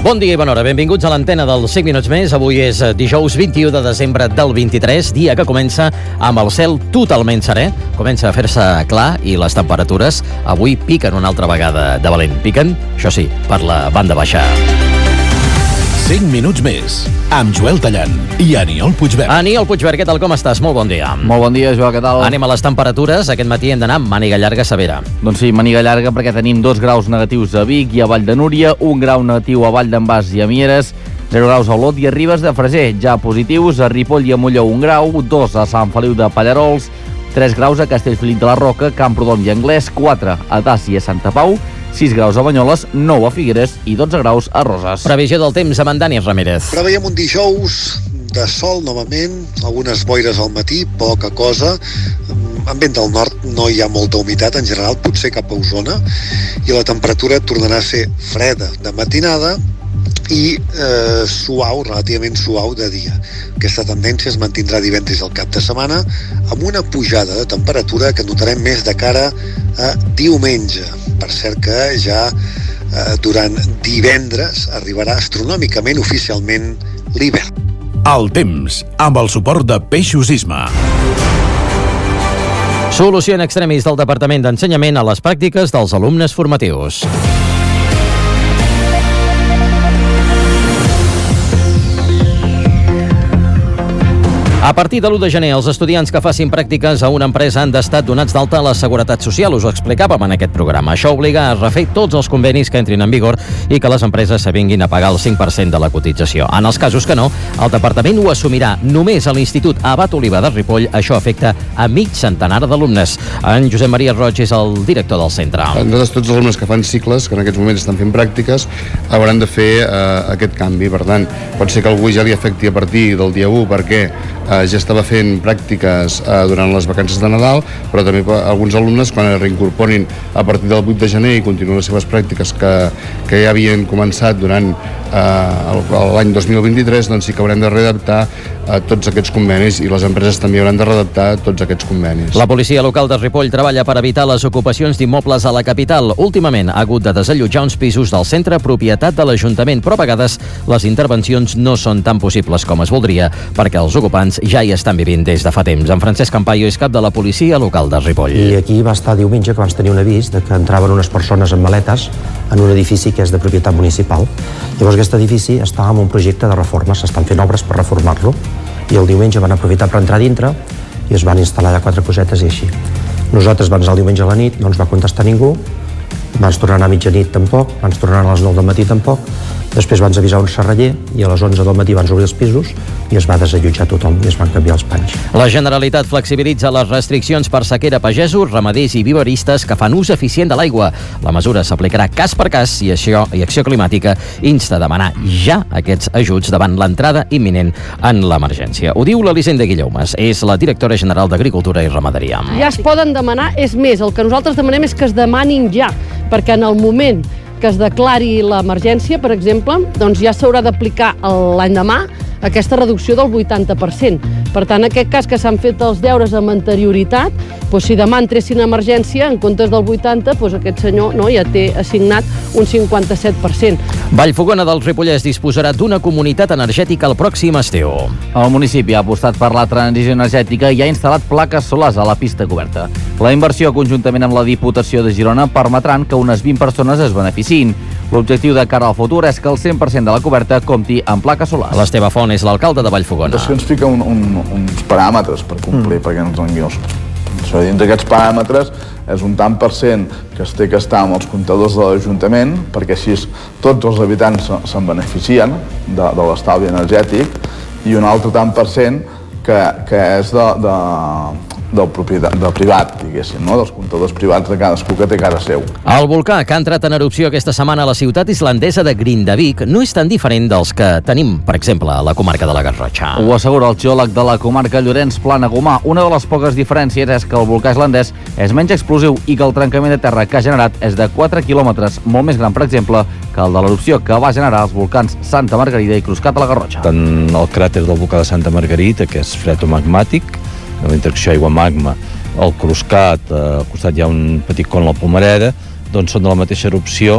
Bon dia i bona hora, benvinguts a l'antena dels 5 minuts més. Avui és dijous 21 de desembre del 23, dia que comença amb el cel totalment serè. Comença a fer-se clar i les temperatures avui piquen una altra vegada de valent. Piquen, això sí, per la banda baixa. 5 minuts més, amb Joel Tallant i Aniol Puigvert. Aniol Puigvert, què tal, com estàs? Molt bon dia. Molt bon dia, Joel, què tal? Anem a les temperatures. Aquest matí hem d'anar amb màniga llarga severa. Doncs sí, màniga llarga perquè tenim 2 graus negatius a Vic i a Vall de Núria, 1 grau negatiu a Vall d'en Bas i a Mieres, 0 graus a Olot i a Ribes de Freser, ja positius, a Ripoll i a Molló 1 grau, 2 a Sant Feliu de Pallarols, 3 graus a Castellfollit de la Roca, Camprodon i Anglès, 4 a Tassi i a Santa Pau, 6 graus a Banyoles, 9 a Figueres i 12 graus a Roses. Previsió del temps amb en Dani Ramírez. Preveiem un dijous de sol novament, algunes boires al matí, poca cosa. En vent del nord no hi ha molta humitat en general, potser cap a Osona, i la temperatura tornarà a ser freda de matinada i suau, relativament suau de dia. Aquesta tendència es mantindrà divendres al cap de setmana amb una pujada de temperatura que notarem més de cara a diumenge. Per cert que ja durant divendres arribarà astronòmicament oficialment l'hivern. El temps, amb el suport de Peixos Isma. Solució en extremis del Departament d'Ensenyament a les pràctiques dels alumnes formatius. A partir de l'1 de gener, els estudiants que facin pràctiques a una empresa han d'estar donats d'alta a la Seguretat Social. Us ho explicàvem en aquest programa. Això obliga a refer tots els convenis que entrin en vigor i que les empreses s'avinguin a pagar el 5% de la cotització. En els casos que no, el departament ho assumirà. Només a l'Institut Abat Oliva de Ripoll això afecta a mig centenar d'alumnes. En Josep Maria Roig és el director del centre. Nosaltres, tots els alumnes que fan cicles, que en aquests moments estan fent pràctiques, hauran de fer aquest canvi. Per tant, pot ser que algú ja li afecti a partir del dia 1 perquè ja estava fent pràctiques durant les vacances de Nadal, però també alguns alumnes quan es reincorporin a partir del 8 de gener i continuen les seves pràctiques que ja havien començat durant l'any 2023, doncs sí que haurem de readaptar tots aquests convenis i les empreses també hauran de readaptar tots aquests convenis. La policia local de Ripoll treballa per evitar les ocupacions d'immobles a la capital. Últimament ha hagut de desallotjar uns pisos del centre propietat de l'Ajuntament, però a vegades les intervencions no són tan possibles com es voldria perquè els ocupants ja hi estan vivint des de fa temps. En Francesc Campayo és cap de la policia local de Ripoll. I aquí va estar diumenge que vam tenir un avís de que entraven unes persones amb maletes en un edifici que és de propietat municipal. Llavors aquest edifici està en un projecte de reforma, s'estan fent obres per reformar-lo i el diumenge van aprofitar per entrar dintre i es van instal·lar allà 4 cosetes i així. Nosaltres vam anar el diumenge a la nit, no ens va contestar ningú, vans tornar a anar a mitjanit tampoc, vans tornar a les 9 del matí tampoc, després vans avisar un serraller i a les 11 del matí vans obrir els pisos i es va desallotjar tothom i es van canviar els panys. La Generalitat flexibilitza les restriccions per sequera a pagesos, ramaders i viveristes que fan ús eficient de l'aigua. La mesura s'aplicarà cas per cas i Acció Climàtica insta a demanar ja aquests ajuts davant l'entrada imminent en l'emergència. Ho diu l'Elisenda Guillaumes, és la directora general d'Agricultura i Ramaderia. Ja es poden demanar, és més, el que nosaltres demanem és que es demanin ja, perquè en el moment que es declari l'emergència, per exemple, doncs ja s'haurà d'aplicar l'any demà aquesta reducció del 80%. Per tant, en aquest cas que s'han fet els deures amb anterioritat, doncs si demà entressin a emergència, en comptes del 80%, doncs aquest senyor ja té assignat un 57%. Vallfogona del Ripollès disposarà d'una comunitat energètica el pròxim estiu. El municipi ha apostat per la transició energètica i ha instal·lat plaques solars a la pista coberta. La inversió, conjuntament amb la Diputació de Girona, permetran que unes 20 persones es beneficiïn. L'objectiu de cara al futur és que el 100% de la coberta compti amb plaques solars. L'Esteve Font és l'alcalde de Vallfogona. Ens fica uns paràmetres per complir, perquè ens enviós. Dins d'aquests paràmetres és un tant per cent que es té que estar amb els comptadors de l'Ajuntament, perquè així tots els habitants se'n beneficien de l'estalvi energètic, i un altre tant per cent que és del privat, diguéssim, dels comptadors privats de cadascú que té cara seu. El volcà que ha entrat en erupció aquesta setmana a la ciutat islandesa de Grindavik no és tan diferent dels que tenim, per exemple, a la comarca de la Garrotxa. Ho assegura el geòleg de la comarca Llorenç Planagumà. Una de les poques diferències és que el volcà islandès és menys explosiu i que el trencament de terra que ha generat és de 4 quilòmetres, molt més gran, per exemple, que el de l'erupció que va generar els volcans Santa Margarida i Cruscat a la Garrotxa. Tant el cràter del volcà de Santa Margarida, que és freatomagmàtic, de la interacció aigua-magma, el Cruscat, al costat hi ha un petit con a la Pomareda, doncs són de la mateixa erupció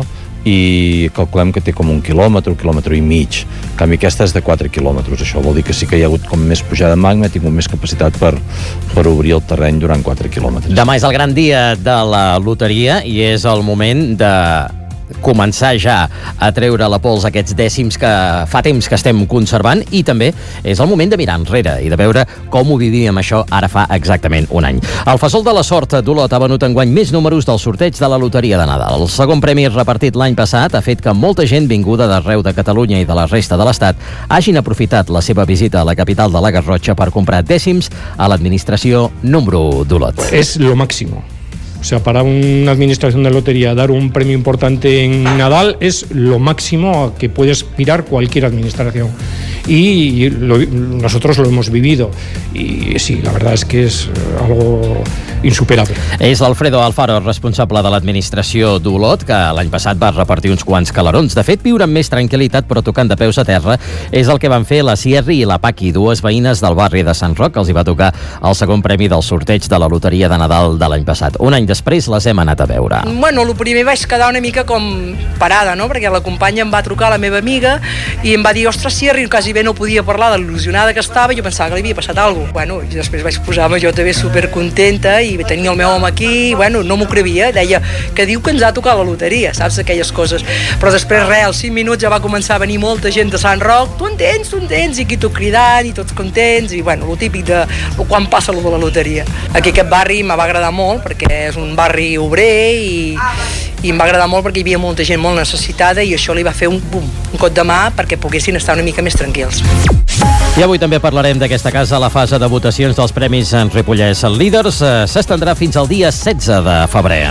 i calculem que té com 1 quilòmetre, 1 quilòmetre i mig. En canvi, aquesta és de 4 quilòmetres. Això vol dir que sí que hi ha hagut com més pujada de magma, ha tingut més capacitat per obrir el terreny durant 4 quilòmetres. Demà és el gran dia de la loteria i és el moment de començar ja a treure la pols aquests dècims que fa temps que estem conservant, i també és el moment de mirar enrere i de veure com ho vivíem això ara fa exactament un any. El Fesol de la Sort d'Olot ha venut enguany més números del sorteig de la loteria de Nadal. El segon premi repartit l'any passat ha fet que molta gent vinguda d'arreu de Catalunya i de la resta de l'Estat hagin aprofitat la seva visita a la capital de la Garrotxa per comprar dècims a l'administració número d'Olot. Es lo máximo. O sea, para una administración de lotería dar un premio importante en Nadal es lo máximo a que puede aspirar cualquier administración. Y nosotros lo hemos vivido. Y sí, la verdad es que es algo insuperable. És Alfredo Alfaro, responsable de l'administració d'Olot, que l'any passat va repartir uns quants calarons. De fet, viure amb més tranquil·litat però tocant de peus a terra és el que van fer la Sierri i la Paqui, dues veïnes del barri de Sant Roc, que els hi va tocar el segon premi del sorteig de la loteria de Nadal de l'any passat. Un any després les hem anat a veure. Bueno, el primer vaig quedar una mica com parada, no? Perquè la companya em va trucar, la meva amiga, i em va dir, ostres, Sierri, quasi bé no podia parlar de l'il·lusionada que estava, i jo pensava que li havia passat alguna cosa. Bueno, i després vaig posar-me jo també supercontenta i tenia el meu home aquí, i bueno, no m'ho crevia, deia que diu que ens ha tocat la loteria, saps, aquelles coses. Però després res, als 5 minuts ja va començar a venir molta gent de Sant Roc, tu entens, i aquí tot cridant, i tots contents, i bueno, el típic de quan passa lo de la loteria. Aquí aquest barri me va agradar molt, perquè és un barri obrer, i em va agradar molt perquè hi havia molta gent molt necessitada, i això li va fer un cop de mà perquè poguessin estar una mica més tranquils. I avui també parlarem d'aquesta casa. La fase de votacions dels Premis en Ripollès Líders s'estendrà fins al dia 16 de febrer.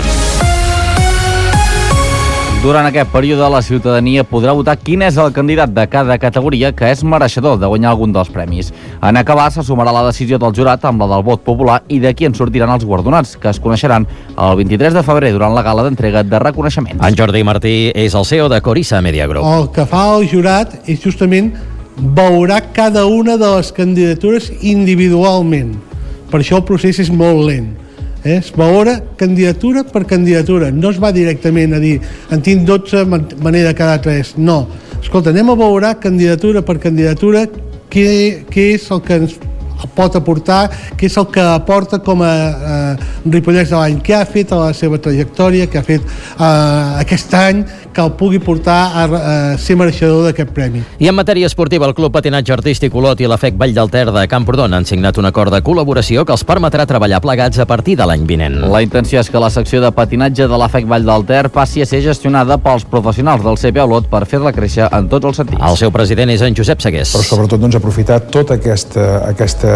Durant aquest període, la ciutadania podrà votar quin és el candidat de cada categoria que és mereixedor de guanyar algun dels premis. En acabar, se sumarà la decisió del jurat amb la del vot popular i d'aquí en sortiran els guardonats, que es coneixeran el 23 de febrer durant la gala d'entrega de reconeixements. En Jordi Martí és el CEO de Corissa Media Group. El que fa el jurat és justament veurà cada una de les candidatures individualment. Per això el procés és molt lent. Es veure candidatura per candidatura. No es va directament a dir en tinc 12, me n'he de quedar 3. No. Escolta, anem a veure candidatura per candidatura què és el que ens pot aportar, què és el que aporta com a Ripollès de l'any, què ha fet a la seva trajectòria, què ha fet aquest any que el pugui portar a ser mereixedor d'aquest premi. I en matèria esportiva, el Club Patinatge Artístic Olot i la FEC Vall d'Alter de Camprodon han signat un acord de col·laboració que els permetrà treballar plegats a partir de l'any vinent. La intenció és que la secció de patinatge de la FEC Vall d'Alter passi a ser gestionada pels professionals del CPA Olot per fer-la créixer en tots els sentits. El seu president és en Josep Segués. Però sobretot aprofitar tota aquesta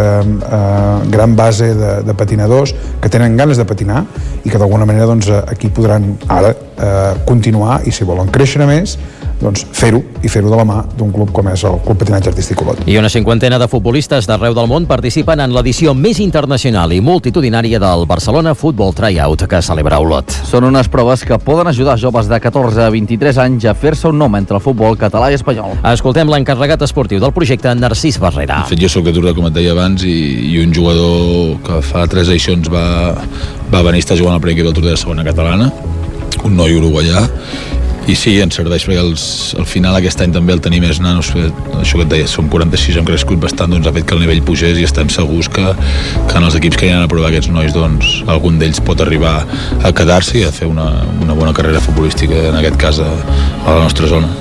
gran base de patinadors que tenen ganes de patinar i que d'alguna manera aquí podran ara continuar i si volen créixer més fer-ho i fer-ho de la mà d'un club com és el Club Patinatge Artístic Olot. I una cinquantena de futbolistes d'arreu del món participen en l'edició més internacional i multitudinària del Barcelona Football Tryout que celebra Olot. Són unes proves que poden ajudar joves de 14 a 23 anys a fer-se un nom entre el futbol català i espanyol. Escoltem l'encarregat esportiu del projecte, Narcís Barrera. De fet, jo soc aturada, com et deia abans, i un jugador que fa 3 edicions va venir a estar jugant al primer equip del Tour de la segona catalana, un noi uruguaià, i sí, ens serveix perquè al final aquest any també el tenir més nanos, això que et deia, som 46, hem crescut bastant, ha fet que el nivell pugés i estem segurs que en els equips que hi han a provar aquests nois, algun d'ells pot arribar a quedar-se i a fer una bona carrera futbolística, en aquest cas a la nostra zona.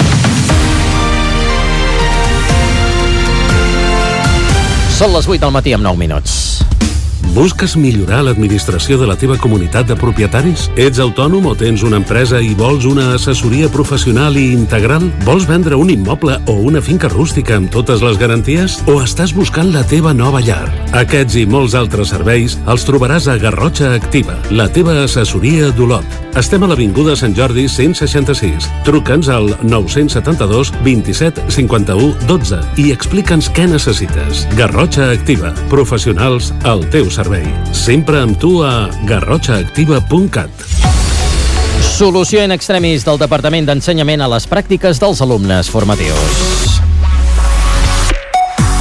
Són les 8 del matí amb 9 minuts. Busques millorar l'administració de la teva comunitat de propietaris? Ets autònom o tens una empresa i vols una assessoria professional i integral? Vols vendre un immoble o una finca rústica amb totes les garanties? O estàs buscant la teva nova llar? Aquests i molts altres serveis els trobaràs a Garrotxa Activa, la teva assessoria d'Olot. Estem a l'Avinguda Sant Jordi 166. Truca'ns al 972 27 51 12 i explica'ns què necessites. Garrotxa Activa, professionals al teu servei. Sempre amb tu a garrotxaactiva.cat. Solució in extremis del Departament d'Ensenyament a les pràctiques dels alumnes formatius.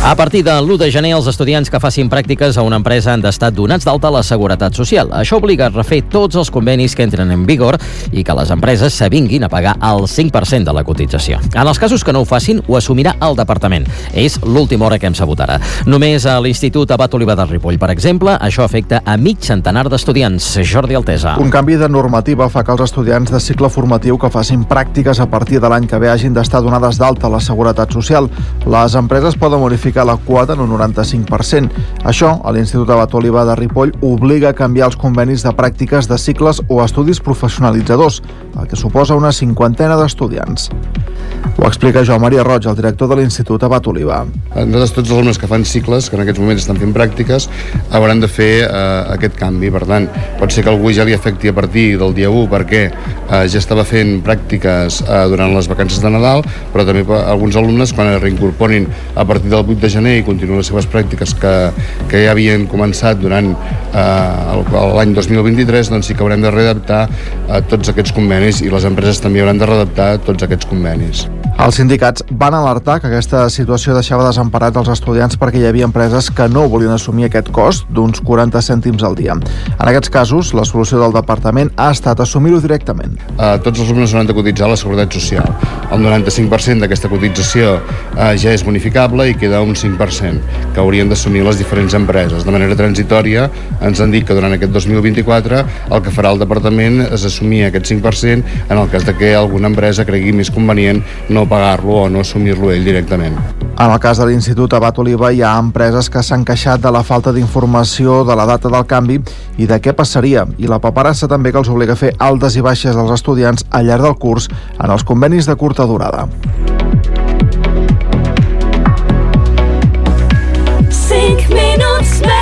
A partir de l'1 de gener, els estudiants que facin pràctiques a una empresa han d'estar donats d'alta a la Seguretat Social. Això obliga a refer tots els convenis que entren en vigor i que les empreses s'avinguin a pagar el 5% de la cotització. En els casos que no ho facin, ho assumirà el departament. És l'última hora que hem sabut ara. Només a l'Institut Abat Oliva de Ripoll, per exemple, això afecta a mig centenar d'estudiants. Jordi Altesa. Un canvi de normativa fa que els estudiants de cicle formatiu que facin pràctiques a partir de l'any que ve hagin d'estar donades d'alta a la Seguretat Social. Les empreses poden modificar la quota en un 95%. Això, a l'Institut Abat Oliva de Ripoll, obliga a canviar els convenis de pràctiques de cicles o estudis professionalitzadors, el que suposa una 50ena d'estudiants. Ho explica Joan Maria Roig, el director de l'Institut Abat Oliva. Nosaltres, tots els alumnes que fan cicles, que en aquests moments estan fent pràctiques, hauran de fer aquest canvi. Per tant, pot ser que algú ja li afecti a partir del dia 1 perquè ja estava fent pràctiques durant les vacances de Nadal, però també alguns alumnes, quan es reincorporin a partir del 8 de gener i continuen les seves pràctiques que ja havien començat durant l'any 2023, doncs sí que haurem de readaptar tots aquests convenis i les empreses també hauran de readaptar tots aquests convenis. Els sindicats van alertar que aquesta situació deixava desemparats els estudiants perquè hi havia empreses que no volien assumir aquest cost d'uns 40 cèntims al dia. En aquests casos, la solució del departament ha estat assumir-ho directament. Tots els alumnes hauran de cotitzar a la Seguretat Social. El 95% d'aquesta cotització ja és bonificable i queda un 5% que haurien d'assumir les diferents empreses. De manera transitòria ens han dit que durant aquest 2024 el que farà el departament és assumir aquest 5% en el cas de que alguna empresa cregui més convenient no pagar-lo o no assumir-lo ell directament. En el cas de l'Institut Abat Oliva hi ha empreses que s'han queixat de la falta d'informació de la data del canvi i de què passaria, i la paperassa també que els obliga a fer altes i baixes dels estudiants al llarg del curs en els convenis de curta durada. 5 minuts més.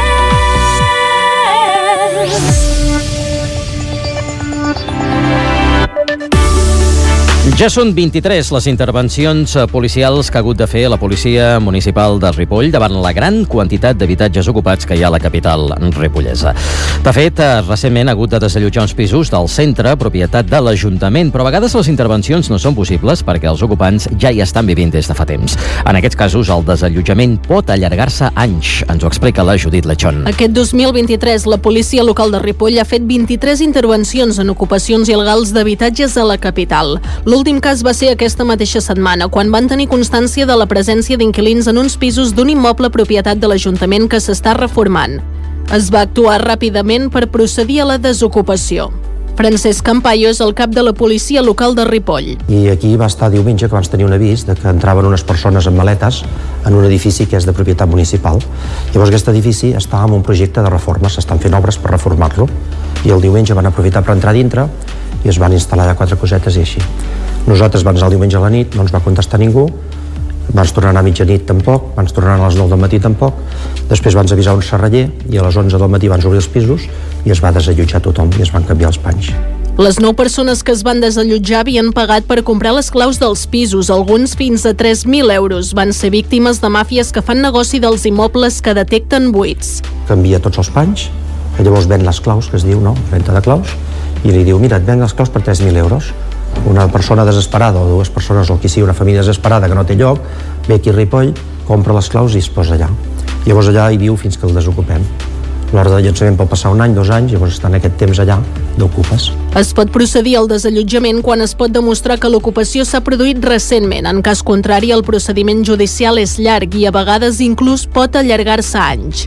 Ja són 23 les intervencions policials que ha hagut de fer la policia municipal de Ripoll davant la gran quantitat d'habitatges ocupats que hi ha a la capital ripollesa. De fet, recentment ha hagut de desallotjar uns pisos del centre, propietat de l'Ajuntament, però a vegades les intervencions no són possibles perquè els ocupants ja hi estan vivint des de fa temps. En aquests casos, el desallotjament pot allargar-se anys. Ens ho explica la Judit Lechón. Aquest 2023, la policia local de Ripoll ha fet 23 intervencions en ocupacions il·legals d'habitatges a la capital. L'últim cas va ser aquesta mateixa setmana, quan van tenir constància de la presència d'inquilins en uns pisos d'un immoble propietat de l'Ajuntament que s'està reformant. Es va actuar ràpidament per procedir a la desocupació. Francesc Campayo és el cap de la policia local de Ripoll. I aquí va estar diumenge que vam tenir un avís de que entraven unes persones amb maletes en un edifici que és de propietat municipal. Llavors aquest edifici està en un projecte de reforma, s'estan fent obres per reformar-lo, i el diumenge van aprofitar per entrar dintre i es van instal·lar allà 4 cosetes i així. Nosaltres vam anar el diumenge a la nit, no ens va contestar ningú, vans tornar a anar a mitjanit tampoc, vans tornar a anar a les 9 del matí tampoc, després vans avisar un serraller i a les 11 del matí vans obrir els pisos i es va desallotjar tothom i es van canviar els panys. Les 9 persones que es van desallotjar havien pagat per comprar les claus dels pisos, alguns fins a 3.000 euros. Van ser víctimes de màfies que fan negoci dels immobles que detecten buits. Canvia tots els panys, llavors ven les claus, que es diu, no? Venta de claus, i li diu, mira, et ven les claus per 3.000 euros. Una persona desesperada, o 2 persones, o qui sigui, una família desesperada que no té lloc, ve aquí a Ripoll, compra les claus i es posa allà. Llavors allà hi viu fins que el desocupem. L'ordre de llançament pot passar 1 any, 2 anys, llavors estan aquest temps allà d'ocupes. Es pot procedir al desallotjament quan es pot demostrar que l'ocupació s'ha produït recentment. En cas contrari, el procediment judicial és llarg i a vegades inclús pot allargar-se anys.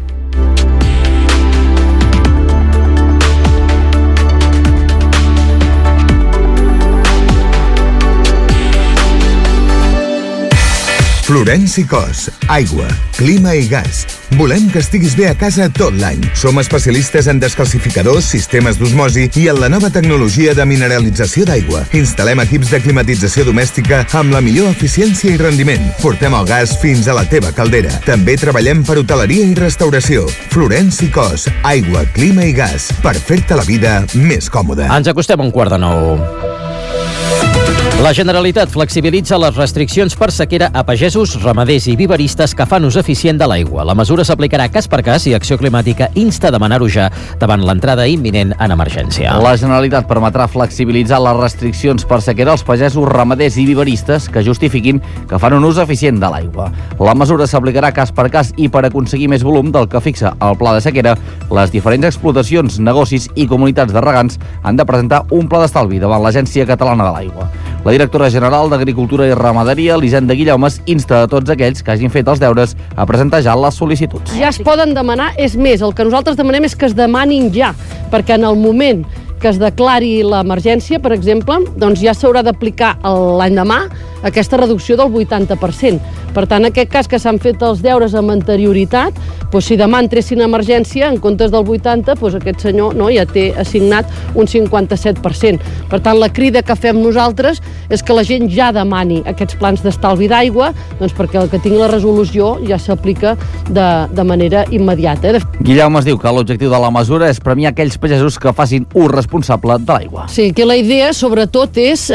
Florenci Cos, aigua, clima i gas. Volem que estiguis bé a casa tot l'any. Som especialistes en descalcificadors, sistemes d'osmosi i en la nova tecnologia de mineralització d'aigua. Instal·lem equips de climatització domèstica amb la millor eficiència i rendiment. Portem el gas fins a la teva caldera. També treballem per hoteleria i restauració. Florenci Cos, aigua, clima i gas. Per fer-te la vida més còmoda. Ens acostem a 8:45. La Generalitat flexibilitza les restriccions per sequera a pagesos, ramaders i viveristes que fan ús eficient de l'aigua. La mesura s'aplicarà cas per cas i Acció Climàtica insta a demanar-ho ja davant l'entrada imminent en emergència. La Generalitat permetrà flexibilitzar les restriccions per sequera als pagesos, ramaders i viveristes que justifiquin que fan un ús eficient de l'aigua. La mesura s'aplicarà cas per cas i per aconseguir més volum del que fixa el pla de sequera, les diferents explotacions, negocis i comunitats de regants han de presentar un pla d'estalvi davant l'Agència Catalana de l'Aigua. La directora general d'Agricultura i Ramaderia, Elisenda Guillaumes, insta a tots aquells que hagin fet els deures a presentar ja les sol·licituds. Ja es poden demanar, és més, el que nosaltres demanem és que es demanin ja, perquè en el moment que es declari l'emergència, per exemple, doncs ja s'haurà d'aplicar l'endemà aquesta reducció del 80%. Per tant, en aquest cas que s'han fet els deures amb anterioritat, doncs si demà entressin a emergència, en comptes del 80%, doncs aquest senyor ja té assignat un 57%. Per tant, la crida que fem nosaltres és que la gent ja demani aquests plans d'estalvi d'aigua, doncs perquè el que tingui la resolució ja s'aplica de manera immediata. Guillaume diu que l'objectiu de la mesura és premiar aquells pagesos que facin ús responsable de l'aigua. Sí, que la idea, sobretot, és,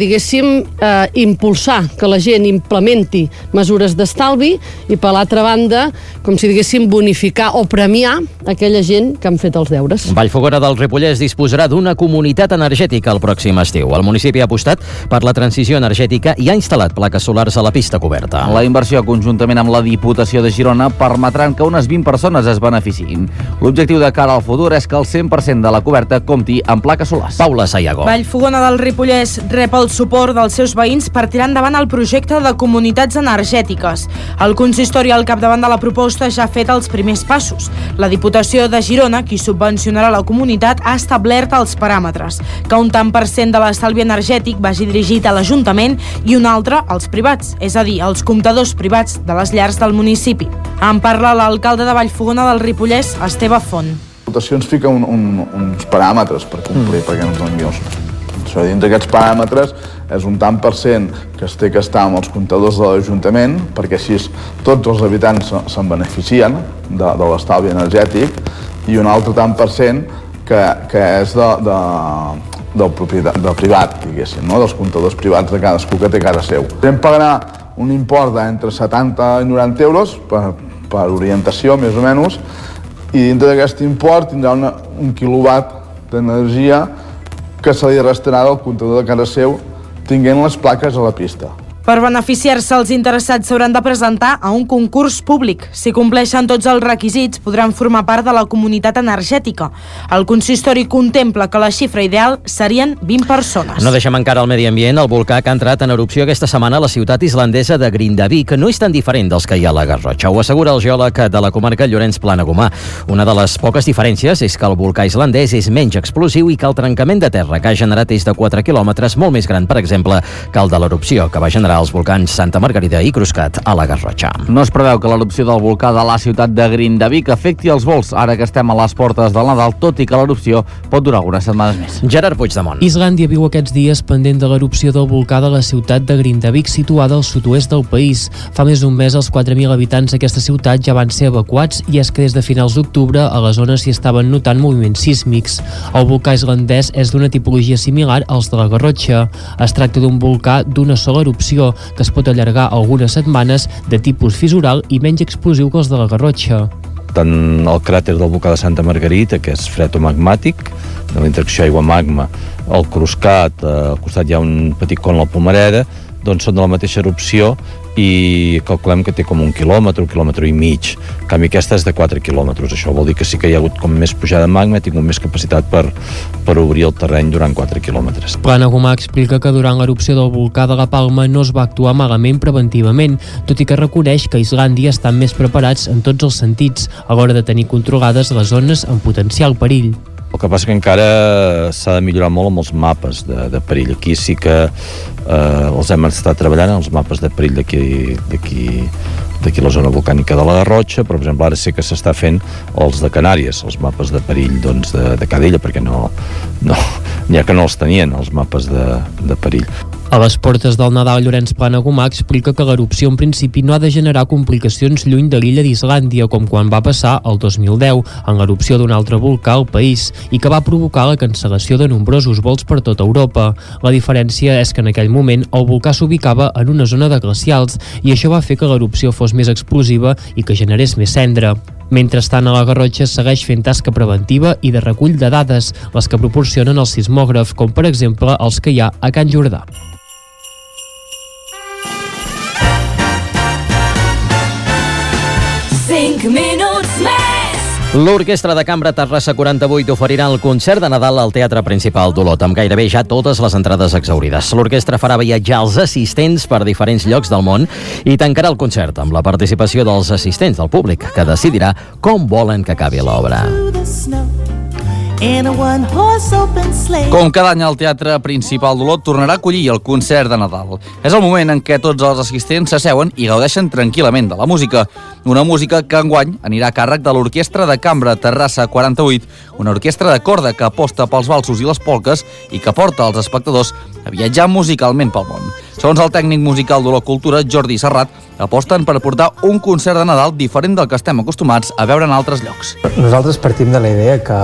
impulsar que la gent implementi mesures d'estalvi i, per l'altra banda, com si diguéssim, bonificar o premiar aquella gent que han fet els deures. Vallfogona del Ripollès disposarà d'una comunitat energètica el pròxim estiu. El municipi ha apostat per la transició energètica i ha instal·lat plaques solars a la pista coberta. La inversió, conjuntament amb la Diputació de Girona, permetran que unes 20 persones es beneficiïn. L'objectiu de cara al futur és que el 100% de la coberta compti amb plaques solars. Paula Sayago. Vallfogona del Ripollès rep el suport dels seus veïns per tirar endavant el projecte de comunitats energètiques. El consistori al capdavant de la proposta ja ha fet els primers passos. La Diputació de Girona, qui subvencionarà la comunitat, ha establert els paràmetres, que un tant per cent de l'estalvi energètic vagi dirigit a l'Ajuntament i un altre als privats, és a dir, als comptadors privats de les llars del municipi. En parla l'alcalde de Vallfogona del Ripollès, Esteve Font. La Diputació ens fica uns paràmetres per complir, perquè no ens doni guions. Dintre d'aquests paràmetres és un tant per cent que es té que estar amb els comptadors de l'Ajuntament, perquè així tots els habitants se'n beneficien de l'estalvi energètic, i un altre tant per cent que és del privat, diguéssim, dels comptadors privats de cadascú que té cara seu. Hem pagarà un import d'entre 70 i 90 euros per orientació, més o menys, i dintre d'aquest import tindrà un quilowatt d'energia que se li restarà del comptador de casa seu tinguent les plaques a la pista. Per beneficiar-se, els interessats s'hauran de presentar a un concurs públic. Si compleixen tots els requisits, podran formar part de la comunitat energètica. El consistori contempla que la xifra ideal serien 20 persones. No deixem encara el medi ambient. El volcà que ha entrat en erupció aquesta setmana a la ciutat islandesa de Grindavik no és tan diferent dels que hi ha a la Garrotxa. Ho assegura el geòleg de la comarca Llorenç Planagumà. Una de les poques diferències és que el volcà islandès és menys explosiu i que el trencament de terra que ha generat és de 4 quilòmetres, molt més gran, per exemple, que el de l'erupció que va generar als volcans Santa Margarida i Cruscat a la Garrotxa. No es preveu que l'erupció del volcà de la ciutat de Grindavik afecti els vols ara que estem a les portes del Nadal, tot i que l'erupció pot durar algunes setmanes més. Gerard Puigdemont. Islàndia viu aquests dies pendent de l'erupció del volcà de la ciutat de Grindavik, situada al sud-oest del país. Fa més d'un mes els 4.000 habitants d'aquesta ciutat ja van ser evacuats i és que des de finals d'octubre a la zona s'hi estaven notant moviments sísmics. El volcà islandès és d'una tipologia similar als de la Garrotxa. Es tracta d'un volcà d'una sola erupció que es pot allargar algunes setmanes, de tipus fissural i menys explosiu que els de la Garrotxa. Tant el cràter del volcà de Santa Margarita, que és freatomagmàtic, de la interacció aigua-magma, el Cruscat, al costat hi ha un petit con a la Pomareda, doncs són de la mateixa erupció i calculem que té com un quilòmetre i mig. En canvi, aquesta és de 4 quilòmetres. Això vol dir que sí que hi ha hagut com més pujada de magma, ha tingut més capacitat per obrir el terreny durant 4 quilòmetres. Planagumà explica que durant l'erupció del volcà de la Palma no es va actuar malament preventivament, tot i que reconeix que a Islàndia estan més preparats en tots els sentits a l'hora de tenir controlades les zones amb potencial perill. El que passa que encara s'ha de millorar molt amb els mapes de perill. Aquí sí que els hem estat treballant, els mapes de perill d'aquí la zona volcànica de la Garrotxa, però per exemple ara sí que s'està fent els de Canàries, els mapes de perill de cada illa, perquè n'hi ha que no els tenien, els mapes de perill. A les portes del Nadal, Llorenç Planagumà explica que l'erupció en principi no ha de generar complicacions lluny de l'illa d'Islàndia, com quan va passar el 2010, en l'erupció d'un altre volcà al país, i que va provocar la cancel·lació de nombrosos vols per tota Europa. La diferència és que en aquell moment el volcà s'ubicava en una zona de glacials i això va fer que l'erupció fos més explosiva i que generés més cendra. Mentrestant, a la Garrotxa segueix fent tasca preventiva i de recull de dades, les que proporcionen el sismògraf, com per exemple els que hi ha a Can Jordà. L'Orquestra de Cambra Terrassa 48 oferirà el concert de Nadal al Teatre Principal d'Olot, amb gairebé ja totes les entrades exhaurides. L'orquestra farà viatjar els assistents per diferents llocs del món i tancarà el concert amb la participació dels assistents del públic, que decidirà com volen que acabi l'obra. Com cada any, el Teatre Principal d'Olot tornarà a acollir el concert de Nadal. És el moment en què tots els assistents s'asseuen i gaudeixen tranquil·lament de la música. Una música que enguany anirà a càrrec de l'Orquestra de Cambra Terrassa 48, una orquestra de corda que aposta pels valsos i les polques i que porta els espectadors a viatjar musicalment pel món. Segons el tècnic musical d'Olot Cultura, Jordi Serrat, aposten per portar un concert de Nadal diferent del que estem acostumats a veure en altres llocs. Nosaltres partim de la idea que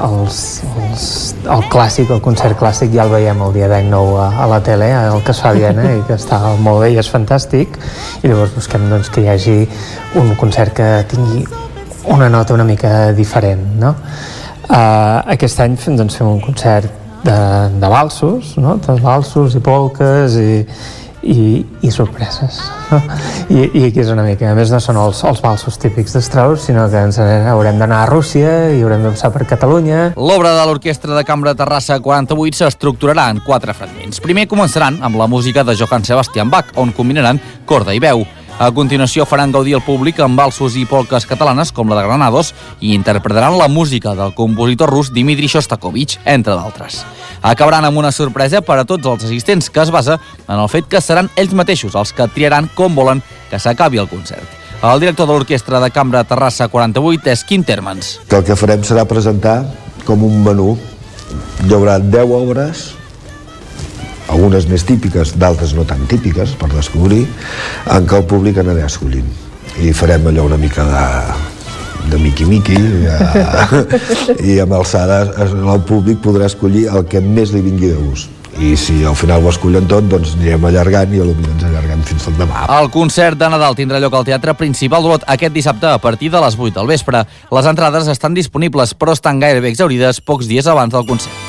el clàssic, el concert clàssic, ja el veiem el dia 19 a la tele, el que es fa a Viena, i que està molt bé i és fantàstic, i llavors busquem doncs, que hi hagi un concert que tingui una nota una mica diferent, no? Aquest any doncs, fem un concert de valsos, no? De valsos i polques i sorpreses, no? I aquí és una mica, a més no són els valsos típics d'Strauss, sinó que ens haurem d'anar a Rússia i haurem de passar per Catalunya. L'obra de l'Orquestra de Cambra Terrassa 48 s'estructurarà en 4 fragments. Primer començaran amb la música de Johann Sebastian Bach, on combinaran corda i veu. A continuació faran gaudir el públic amb valsos i polques catalanes com la de Granados i interpretaran la música del compositor rus Dmitri Shostakovich, entre d'altres. Acabaran amb una sorpresa per a tots els assistents que es basa en el fet que seran ells mateixos els que triaran com volen que s'acabi el concert. El director de l'Orquestra de Cambra Terrassa 48 és Quim Termens. El que farem serà presentar com un menú. Hi haurà 10 obres, algunes més típiques, d'altres no tan típiques, per descobrir, en què el públic anirà escollint. I farem allò una mica de miqui-miqui, i amb alçades el públic podrà escollir el que més li vingui de gust. I si al final ho escollen tot, doncs anirem allargant i potser ens allarguem fins al demà. El concert de Nadal tindrà lloc al Teatre Principal d'Olot aquest dissabte a partir de les 8 del vespre. Les entrades estan disponibles, però estan gairebé exhaurides pocs dies abans del concert.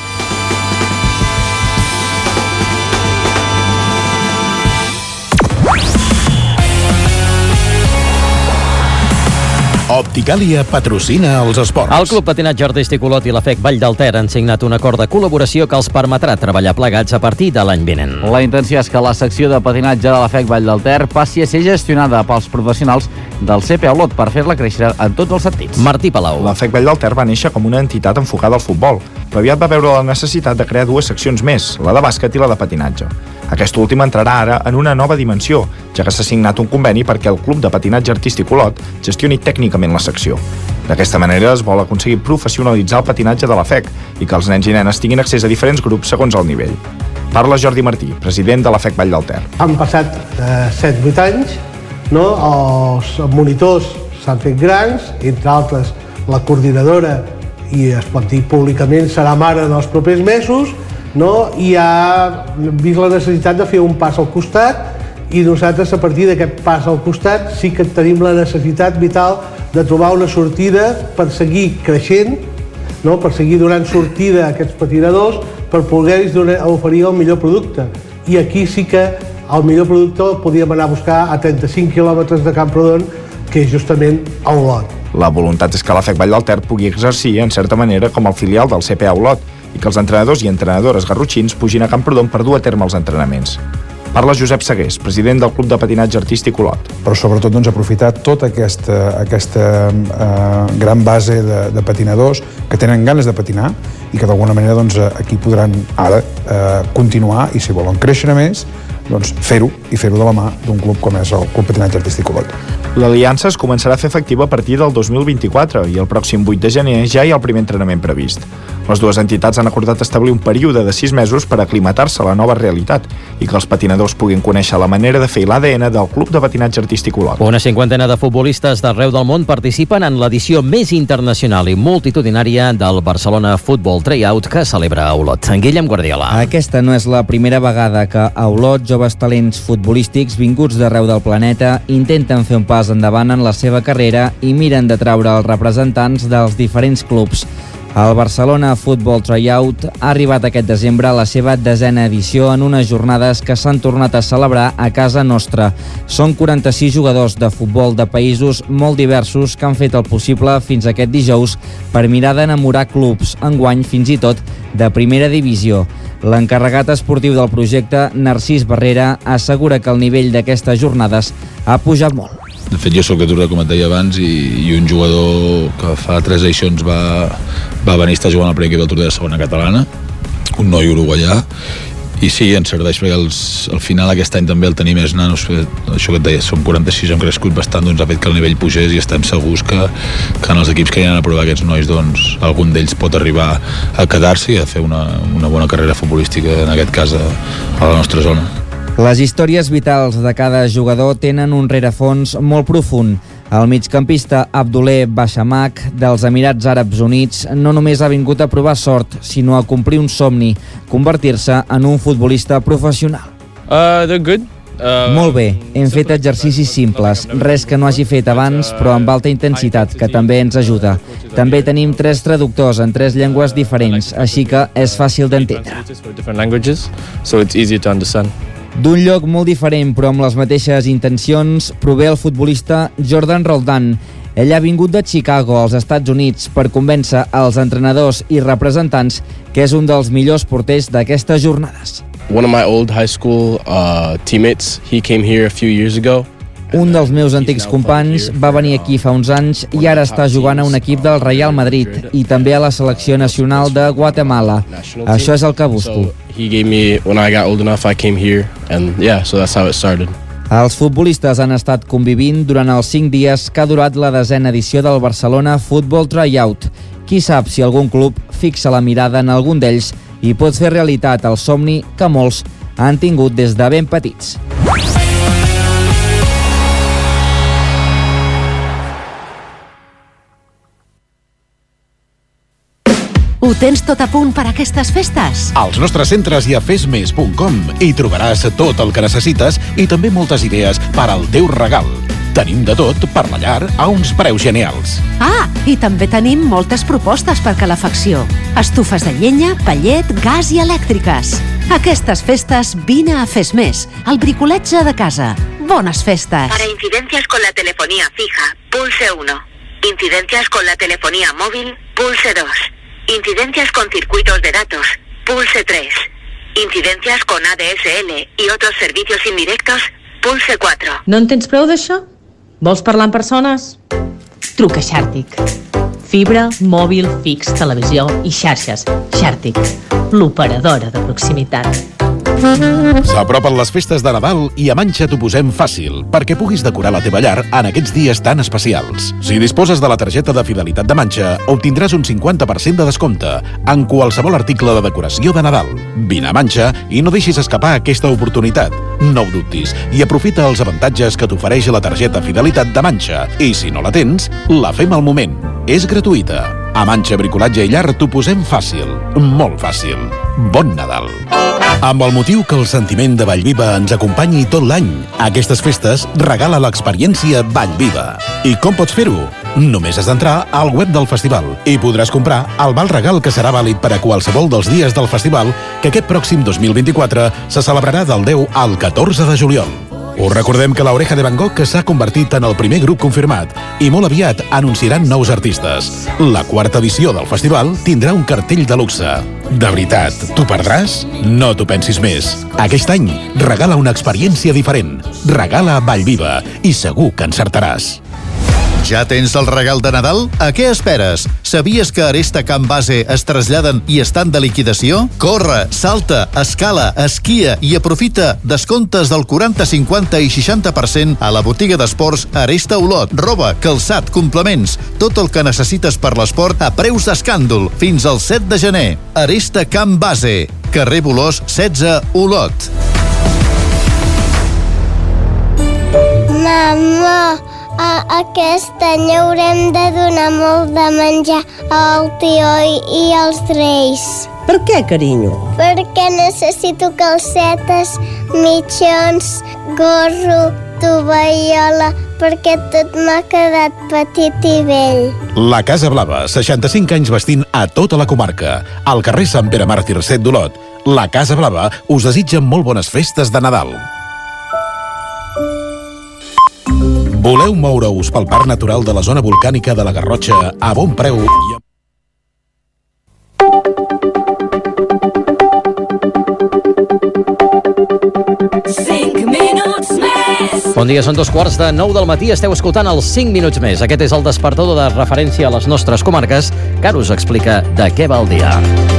Opticàlia patrocina els esports. El Club Patinatge Artístic Olot i la FEC Vall d'Alter han signat un acord de col·laboració que els permetrà treballar plegats a partir de l'any vinent. La intenció és que la secció de patinatge de la FEC Vall d'Alter passi a ser gestionada pels professionals del CP Olot per fer-la créixer en tots els sentits. Martí Palau. La FEC Vall d'Alter va néixer com una entitat enfocada al futbol, però aviat va veure la necessitat de crear 2 seccions més, la de bàsquet i la de patinatge. Aquesta última entrarà ara en una nova dimensió, ja que s'ha signat un conveni perquè el Club de Patinatge Artístic Olot gestioni tècnicament la secció. D'aquesta manera es vol aconseguir professionalitzar el patinatge de la FEC i que els nens i nenes tinguin accés a diferents grups segons el nivell. Parla Jordi Martí, president de la FEC Vall d'Alter. Han passat 7-8 anys, no? Els monitors s'han fet grans, entre altres la coordinadora, i es pot dir públicament, serà mare en els propers mesos, no? I ha vist la necessitat de fer un pas al costat i nosaltres a partir d'aquest pas al costat sí que tenim la necessitat vital de trobar una sortida per seguir creixent, no? Per seguir donant sortida a aquests patinadors per poder-los oferir el millor producte. I aquí sí que el millor producte el podíem anar a buscar a 35 quilòmetres de Camprodon, que és justament a Olot. La voluntat és que la FEC Vall d'Alter pugui exercir en certa manera com el filial del CPA Olot i que els entrenadors i entrenadores garrotxins pugin a Camprodon per dur a terme els entrenaments. Parla Josep Segués, president del Club de Patinatge Artístic Olot. Però sobretot doncs, aprofitar tota aquesta gran base de patinadors que tenen ganes de patinar i que d'alguna manera doncs, aquí podran ara continuar i si volen créixer més, doncs, fer-ho i fer-ho de la mà d'un club com és el Club Patinatge Artístic Olot. L'aliança es començarà a fer efectiva a partir del 2024 i el pròxim 8 de gener ja hi ha el primer entrenament previst. Les dues entitats han acordat establir un període de 6 mesos per aclimatar-se a la nova realitat i que els patinadors puguin conèixer la manera de fer l'ADN del Club de Patinatge Artístic Olot. Una cinquantena de futbolistes d'arreu del món participen en l'edició més internacional i multitudinària del Barcelona Football Tryout que celebra a Olot. En Guillem Guardiola. Aquesta no és la primera vegada que a Olot joves talents futbolístics vinguts d'arreu del planeta intenten fer un pas endavant en la seva carrera i miren de traure els representants dels diferents clubs. El Barcelona Football Tryout ha arribat aquest desembre a la seva 10ª edició en unes jornades que s'han tornat a celebrar a casa nostra. Són 46 jugadors de futbol de països molt diversos que han fet el possible fins aquest dijous per mirar d'enamorar clubs, enguany fins i tot de primera divisió. L'encarregat esportiu del projecte, Narcís Barrera, assegura que el nivell d'aquestes jornades ha pujat molt. De fet, jo soc de Tordera, com et deia abans, i un jugador que fa 3 edicions va venir a estar jugant al primer equip del Tordera segona catalana, un noi uruguaià, i sí, ens serveix perquè al final aquest any també el tenir més nanos, això que et deia, som 46, hem crescut bastant, doncs ha fet que el nivell pugés i estem segurs que en els equips que hi han a provar aquests nois, doncs algun d'ells pot arribar a quedar-se i a fer una bona carrera futbolística, en aquest cas a la nostra zona. Les històries vitals de cada jugador tenen un rerefons molt profund. El migcampista Abdullah Bashamak dels Emirats Àrabs Units no només ha vingut a provar sort, sinó a complir un somni, convertir-se en un futbolista professional. Molt bé, hem fet exercicis simples, res que no hagi fet abans, però amb alta intensitat, que també ens ajuda. També tenim 3 traductors en 3 llengües diferents, així que és fàcil d'entendre. D'un lloc molt diferent, però amb les mateixes intencions, prové el futbolista Jordan Roldan. Ell ha vingut de Chicago, als Estats Units, per convèncer els entrenadors i representants que és un dels millors porters d'aquestes jornades. One of my old high school teammates, he came here a few years ago. Un dels meus antics companys va venir aquí fa uns anys i ara està jugant a un equip del Real Madrid i també a la selecció nacional de Guatemala. Això és el que busco. He gave me, when I got old enough, I came here, and yeah, so that's how it started. Els futbolistes han estat convivint durant els 5 dies que ha durat la 10ª edició del Barcelona Football Tryout. Qui sap si algun club fixa la mirada en algun d'ells i pot fer realitat el somni que molts han tingut des de ben petits. Ho tens tot a punt per a aquestes festes? Als nostres centres i a fesmes.com hi trobaràs tot el que necessites i també moltes idees per al teu regal. Tenim de tot per la llar a uns preus genials. Ah, i també tenim moltes propostes per calefacció. Estufes de llenya, pellet, gas i elèctriques. Aquestes festes vine a Fesmes, el bricolatge de casa. Bones festes. Para incidencias con la telefonía fija, pulse 1. Incidencias con la telefonía móvil, pulse 2. Incidencias con circuitos de datos, pulse 3. Incidencias con ADSL y otros servicios indirectos, pulse 4. No en tens prou d'això? Vols parlar amb persones? Truca a Xàrtic. Fibra, mòbil, fix, televisió i xarxes. Xàrtic, l'operadora de proximitat. S'apropen les festes de Nadal i a Manxa t'ho posem fàcil perquè puguis decorar la teva llar en aquests dies tan especials. Si disposes de la targeta de fidelitat de Manxa, obtindràs un 50% de descompte en qualsevol article de decoració de Nadal. Vine a Manxa i no deixis escapar aquesta oportunitat. No ho dubtis i aprofita els avantatges que t'ofereix la targeta fidelitat de Manxa. I si no la tens, la fem al moment. És gratuïta. A Manxa Bricolatge i Llar t'ho posem fàcil. Molt fàcil. Bon Nadal. Amb el motiu que el sentiment de Vallviva ens acompanyi tot l'any, a aquestes festes regala l'experiència Vallviva. I com pots fer-ho? Només has d'entrar al web del festival i podràs comprar el val regal que serà vàlid per a qualsevol dels dies del festival que aquest pròxim 2024 se celebrarà del 10 al 14 de juliol. Us recordem que l'Oreja de Van Gogh que s'ha convertit en el primer grup confirmat i molt aviat anunciaran nous artistes. La 4ª edició del festival tindrà un cartell de luxe. De veritat, t'ho perdràs? No t'ho pensis més. Aquest any, regala una experiència diferent. Regala a Vallviva i segur que encertaràs. Ja tens el regal de Nadal? A què esperes? Sabies que Aresta Can Base es traslladen i estan de liquidació? Corre, salta, escala, esquia i aprofita descomptes del 40, 50 i 60% a la botiga d'esports Aresta Olot. Roba, calçat, complements, tot el que necessites per l'esport a preus d'escàndol. Fins al 7 de gener. Aresta Can Base, carrer Bolòs 16, Olot. Mama, aquest any haurem de donar molt de menjar al tio i als reis. Per què, carinyo? Perquè necessito calcetes, mitjons, gorro, tovallola, perquè tot m'ha quedat petit i vell. La Casa Blava, 65 anys vestint a tota la comarca. Al carrer Sant Pere Màrtir 7 d'Olot. La Casa Blava us desitja molt bones festes de Nadal. Voleu moure-us pel Parc Natural de la Zona Volcànica de la Garrotxa a bon preu i... Bon dia, són 2:45 del matí, esteu escoltant els 5 minuts més. Aquest és el despertador de referència a les nostres comarques, que ara us explica de què va el dia.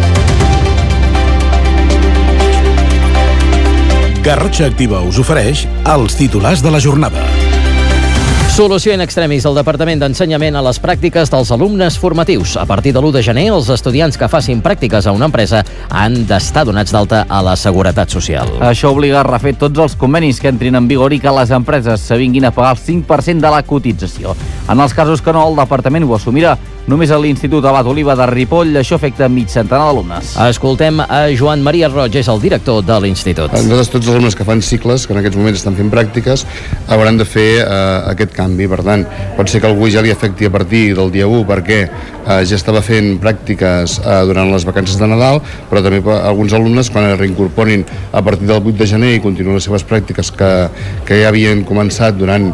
Garrotxa Activa us ofereix els titulars de la jornada. Solució in extremis del Departament d'Ensenyament a les pràctiques dels alumnes formatius. A partir de l'1 de gener, els estudiants que facin pràctiques a una empresa han d'estar donats d'alta a la Seguretat Social. Això obliga a refer tots els convenis que entrin en vigor i que les empreses s'avinguin a pagar el 5% de la cotització. En els casos que no, el Departament ho assumirà. Només a l'Institut Abat Oliva de Ripoll això afecta mig centenar d'alumnes. Escoltem a Joan Maria Roig, és el director de l'Institut. Nosaltres, tots els alumnes que fan cicles, que en aquests moments estan fent pràctiques, hauran de fer aquest canvi. Per tant, pot ser que algú ja li afecti a partir del dia 1 perquè ja estava fent pràctiques durant les vacances de Nadal, però també alguns alumnes, quan es reincorporin a partir del 8 de gener i continuen les seves pràctiques que ja havien començat durant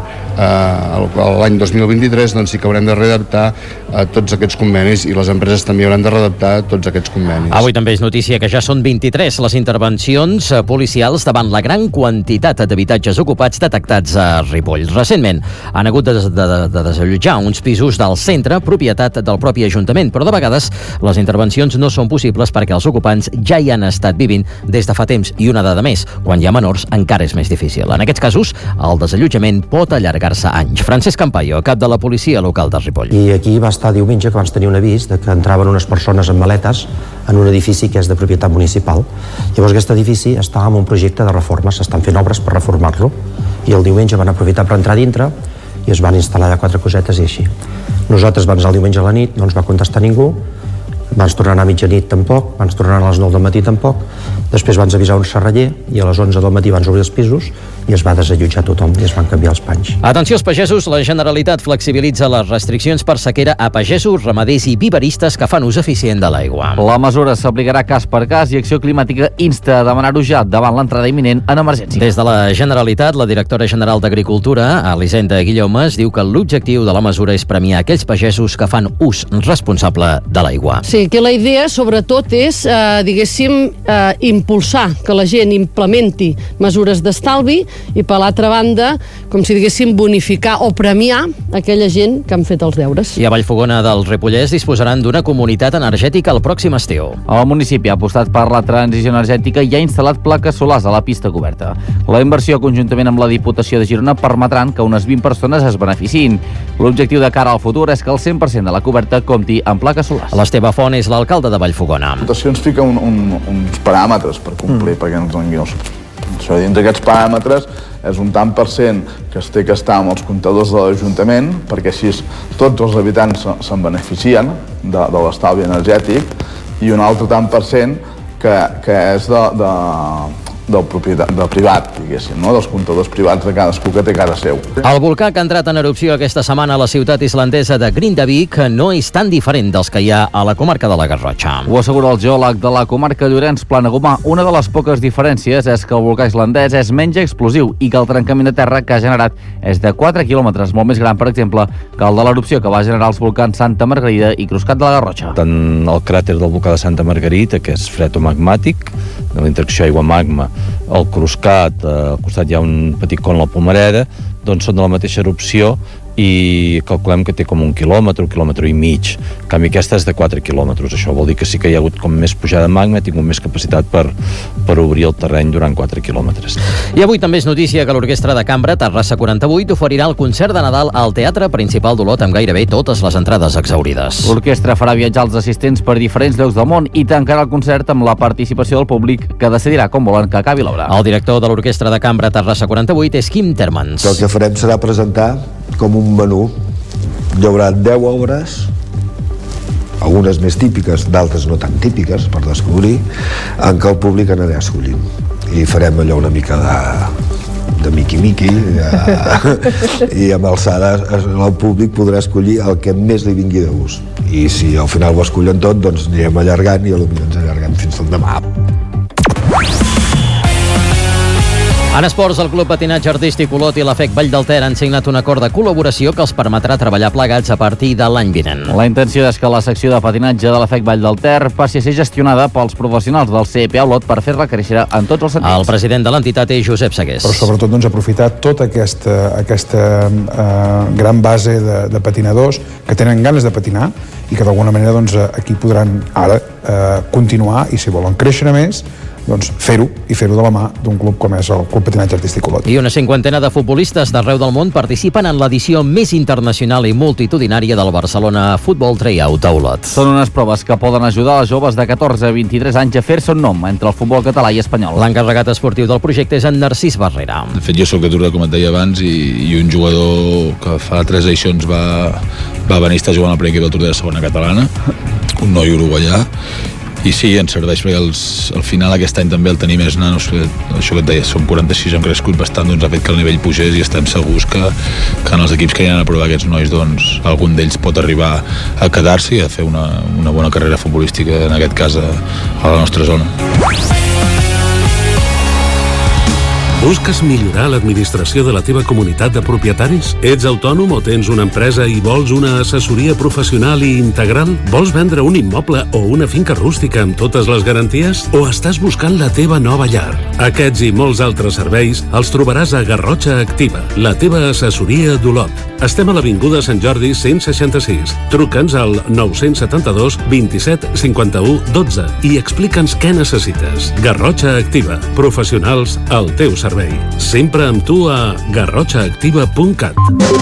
l'any 2023, doncs sí que haurem de readaptar tots aquests convenis i les empreses també hauran de readaptar tots aquests convenis. Avui també és notícia que ja són 23 les intervencions policials davant la gran quantitat d'habitatges ocupats detectats a Ripoll. Recentment han hagut de desallotjar uns pisos del centre, propietat del propi Ajuntament, però de vegades les intervencions no són possibles perquè els ocupants ja hi han estat vivint des de fa temps i una dada més, quan hi ha menors encara és més difícil. En aquests casos, el desallotjament pot allargar-se anys. Francesc Campayo, cap de la policia local de Ripoll. I aquí va estar diumenge que abans tenir un avís de que entraven unes persones amb maletes en un edifici que és de propietat municipal. Llavors aquest edifici està en un projecte de reforma, s'estan fent obres per reformar-lo i el diumenge van aprofitar per entrar dintre i es van instal·lar allà 4 cosetes i així. Nosaltres vam anar el diumenge a la nit, no ens va contestar ningú, van tornar a anar a mitjanit tampoc, van tornar a les 9 del matí tampoc, després van avisar un serraller i a les 11 del matí van obrir els pisos i es va desallotjar tothom i es van canviar els panys. Atenció als pagesos, la Generalitat flexibilitza les restriccions per sequera a pagesos, ramaders i viveristes que fan ús eficient de l'aigua. La mesura s'aplicarà cas per cas i Acció Climàtica insta a demanar-ho ja davant l'entrada imminent en emergència. Des de la Generalitat, la directora general d'Agricultura, Elisenda Guillaumes, diu que l'objectiu de la mesura és premiar aquells pagesos que fan ús responsable de l'aigua. Sí, que la idea, sobretot, és, impulsar que la gent implementi mesures d'estalvi i, per l'altra banda, com si diguéssim, bonificar o premiar aquella gent que han fet els deures. I a Vallfogona del Ripollès disposaran d'una comunitat energètica el pròxim estiu. El municipi ha apostat per la transició energètica i ha instal·lat plaques solars a la pista coberta. La inversió, conjuntament amb la Diputació de Girona, permetran que unes 20 persones es beneficiïn. L'objectiu de cara al futur és que el 100% de la coberta compti amb plaques solars. L'Esteve Font és l'alcalde de Vallfogona. La Diputació ens fica uns paràmetres per complir, perquè ens doni això. Dins d'aquests paràmetres és un tant per cent que es té que estar amb els comptadors de l'Ajuntament, perquè així tots els habitants se'n beneficien de l'estalvi energètic, i un altre tant per cent que és del privat, diguéssim, no? Dels comptadors privats de cadascú que té casa seu. El volcà que ha entrat en erupció aquesta setmana a la ciutat islandesa de Grindavik no és tan diferent dels que hi ha a la comarca de la Garrotxa. Ho assegura el geòleg de la comarca Llorenç Planagumà. Una de les poques diferències és que el volcà islandès és menys explosiu i que el trencament de terra que ha generat és de 4 quilòmetres, molt més gran, per exemple, que el de l'erupció que va generar els volcans Santa Margarida i Cruscat de la Garrotxa. Tant el cràter del volcà de Santa Margarida, que és fretomagmàtic, de la interacció aigua-magma, el Cruscat, al costat hi ha un petit con, la Pomareda, doncs són de la mateixa erupció i calculem que té com 1 quilòmetre, 1,5 quilòmetres. En canvi, aquesta és de 4 quilòmetres. Això vol dir que sí que hi ha hagut com més pujada de magma, ha tingut més capacitat per obrir el terreny durant 4 quilòmetres. I avui també és notícia que l'Orquestra de Cambra Terrassa 48 oferirà el concert de Nadal al Teatre Principal d'Olot amb gairebé totes les entrades exhaurides. L'orquestra farà viatjar els assistents per diferents llocs del món i tancarà el concert amb la participació del públic, que decidirà com volen que acabi l'obra. El director de l'Orquestra de Cambra Terrassa 48 és Quim Termans. El que farem serà presentar com un menú. Hi haurà 10 obres, algunes més típiques, d'altres no tan típiques, per descobrir, en què el públic anirà escollint. I farem allò una mica de miqui-miqui, i amb alçades el públic podrà escollir el que més li vingui de gust. I si al final ho escollen tot, doncs anirem allargant i potser ens allarguem fins al demà. En esports, el Club Patinatge Artístic Olot i la FEC Vall del Ter han signat un acord de col·laboració que els permetrà treballar plegats a partir de l'any vinent. La intenció és que la secció de patinatge de la FEC Vall del Ter passi a ser gestionada pels professionals del CEP Olot per fer-la créixer en tots els sentits. El president de l'entitat és Josep Segués. Però sobretot aprofitar tota aquesta gran base de patinadors que tenen ganes de patinar i que d'alguna manera aquí podran ara continuar i si volen créixer més fer-ho de la mà d'un club com és el Club Patinatge Artístic Olot. I una cinquantena de futbolistes d'arreu del món participen en l'edició més internacional i multitudinària del Barcelona Football Tryout a Olot. Són unes proves que poden ajudar els joves de 14 a 23 anys a fer-se un nom entre el futbol català i espanyol. L'encarregat esportiu del projecte és en Narcís Barrera. De fet, jo soc aturada, com et deia abans, i un jugador que fa 3 edicions va venir a estar jugant al primer equip del Tour de Segona Catalana, un noi uruguaià, i sí, ens serveix perquè al final aquest any també el tenir més nanos, això que et deia, som 46, hem crescut bastant, ha fet que el nivell pugés i estem segurs que en els equips que hi han a provar aquests nois, algun d'ells pot arribar a quedar-se i a fer una bona carrera futbolística, en aquest cas a la nostra zona. Busques millorar l'administració de la teva comunitat de propietaris? Ets autònom o tens una empresa i vols una assessoria professional i integral? Vols vendre un immoble o una finca rústica amb totes les garanties? O estàs buscant la teva nova llar? Aquests i molts altres serveis els trobaràs a Garrotxa Activa, la teva assessoria d'Olot. Estem a l'Avinguda Sant Jordi 166. Truca'ns al 972 27 51 12 i explica'ns què necessites. Garrotxa Activa, professionals al teu servei. Sempre amb tu a garrotxaactiva.cat.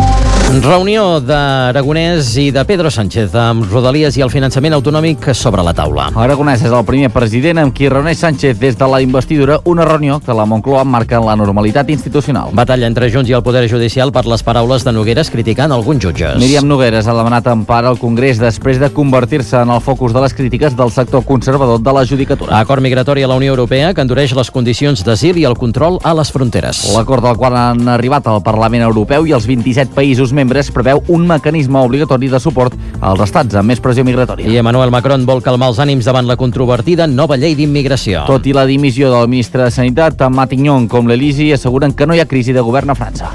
Reunió d'Aragonès i de Pedro Sánchez amb Rodalies i el finançament autonòmic sobre la taula. Aragonès és el primer president amb qui reuneix Sánchez des de la investidura, una reunió que la Moncloa marca en la normalitat institucional. Batalla entre Junts i el Poder Judicial per les paraules de Nogueras criticant alguns jutges. Míriam Nogueras ha demanat empara al Congrés després de convertir-se en el focus de les crítiques del sector conservador de la judicatura. Acord migratori a la Unió Europea que endureix les condicions d'asil i el control a les fronteres. L'acord al qual han arribat al Parlament Europeu i els 27 països membres preveu un mecanisme obligatori de suport als estats amb més pressió migratòria. I Emmanuel Macron vol calmar els ànims davant la controvertida nova llei d'immigració. Tot i la dimissió del ministre de Sanitat, tant Matignon com l'Elisi asseguren que no hi ha crisi de govern a França.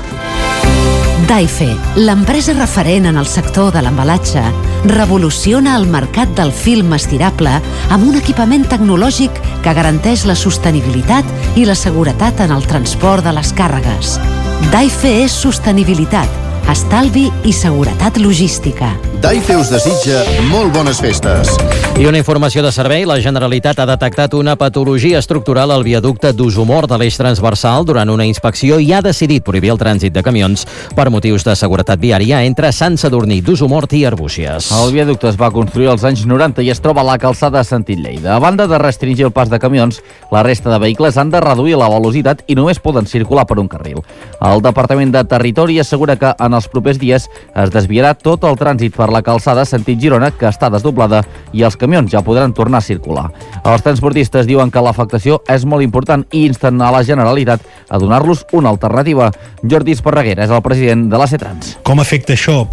Daife, l'empresa referent en el sector de l'embalatge, revoluciona el mercat del film estirable amb un equipament tecnològic que garanteix la sostenibilitat i la seguretat en el transport de les càrregues. Daife és sostenibilitat, estalvi i seguretat logística. Daife us desitja molt bones festes. I una informació de servei, la Generalitat ha detectat una patologia estructural al viaducte d'Usumort de l'eix transversal durant una inspecció i ha decidit prohibir el trànsit de camions per motius de seguretat viària entre Sant Sadurní d'Usumort i Arbúcies. El viaducte es va construir als anys 90 i es troba a la calçada sentit Lleida. A banda de restringir el pas de camions, la resta de vehicles han de reduir la velocitat i només poden circular per un carril. El Departament de Territori assegura que en els propers dies es desviarà tot el trànsit per la calçada sentit Girona, que està desdoblada, i els camions ja podran tornar a circular. Els transportistes diuen que l'afectació és molt important i insten a la Generalitat a donar-los una alternativa. Jordi Esparreguera és el president de la C-Trans. Com afecta això?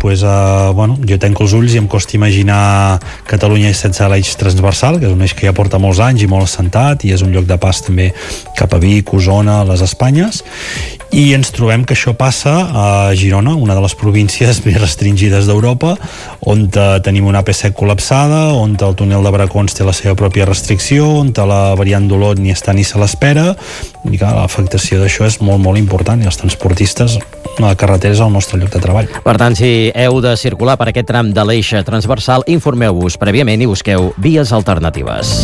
Jo tanco els ulls i em costa imaginar Catalunya sense l'eix transversal, que és un eix que ja porta molts anys i molt assentat i és un lloc de pas també cap a Vic, Osona, les Espanyes, i ens trobem que això passa a Girona, una de les províncies més restringides d'Europa, on tenim una AP7 col·lapsada, on el túnel de Bracons té la seva pròpia restricció, on la variant d'Olot ni està ni se l'espera, i clar, l'afectació d'això és molt, molt important, i els transportistes la carretera és el nostre lloc de treball. Per tant, si heu de circular per aquest tram de l'eix transversal, informeu-vos prèviament i busqueu vies alternatives.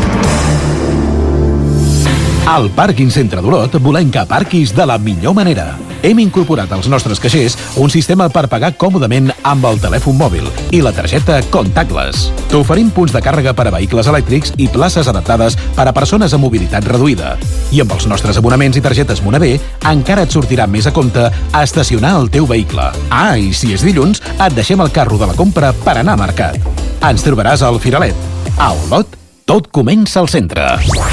Al Pàrquing Centre d'Olot volem que aparquis de la millor manera. Hem incorporat als nostres caixers un sistema per pagar còmodament amb el telèfon mòbil i la targeta contactless. T'oferim punts de càrrega per a vehicles elèctrics i places adaptades per a persones amb mobilitat reduïda. I amb els nostres abonaments i targetes Monavé encara et sortirà més a compte estacionar el teu vehicle. Ah, i si és dilluns, et deixem el carro de la compra per anar a mercat. Ens trobaràs al Firalet. A Olot, tot comença al centre.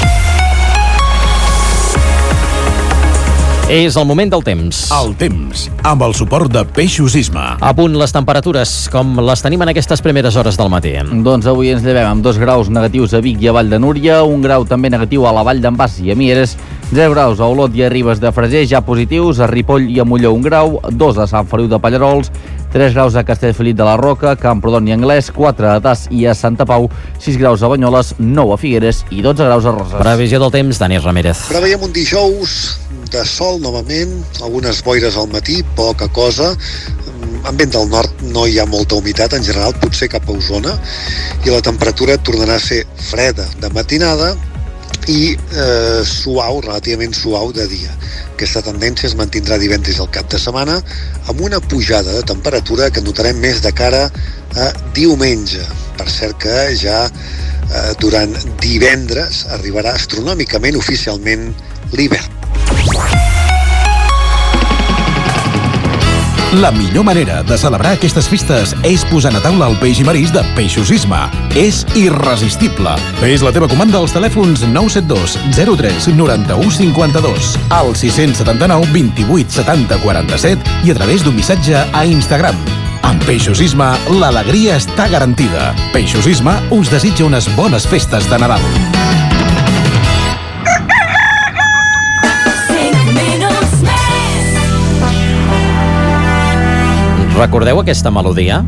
És el moment del temps. El temps, amb el suport de Peixos Isma. A punt les temperatures, com les tenim en aquestes primeres hores del matí. Doncs avui ens llevem amb 2 graus negatius a Vic i a Vall de Núria, 1 grau també negatiu a la Vall d'en Bas i a Mieres, 0 graus a Olot i a Ribes de Freser, ja positius, a Ripoll i a Molló 1 grau, 2 a Sant Feliu de Pallarols, 3 graus a Castellfollit de la Roca, Camprodon i Anglès, 4 a Tas i a Santa Pau, 6 graus a Banyoles, 9 a Figueres i 12 graus a Roses. Previsió del temps, Dani Ramírez. Preveiem un dijous de sol novament, algunes boires al matí, poca cosa. En vent del nord no hi ha molta humitat en general, potser cap a Osona, i la temperatura tornarà a ser freda de matinada i suau, relativament suau de dia. Aquesta tendència es mantindrà divendres al cap de setmana amb una pujada de temperatura que notarem més de cara a diumenge. Per cert que ja durant divendres arribarà astronòmicament oficialment l'hivern. La millor manera de celebrar aquestes festes és posant a taula el peix i marisc de Peixos Isma. És irresistible. Fes la teva comanda als telèfons 972 03 91 52, al 679 28 70 47 i a través d'un missatge a Instagram. Amb Peixos Isma, l'alegria està garantida. Peixos Isma us desitja unes bones festes de Nadal. Recordeu aquesta melodia?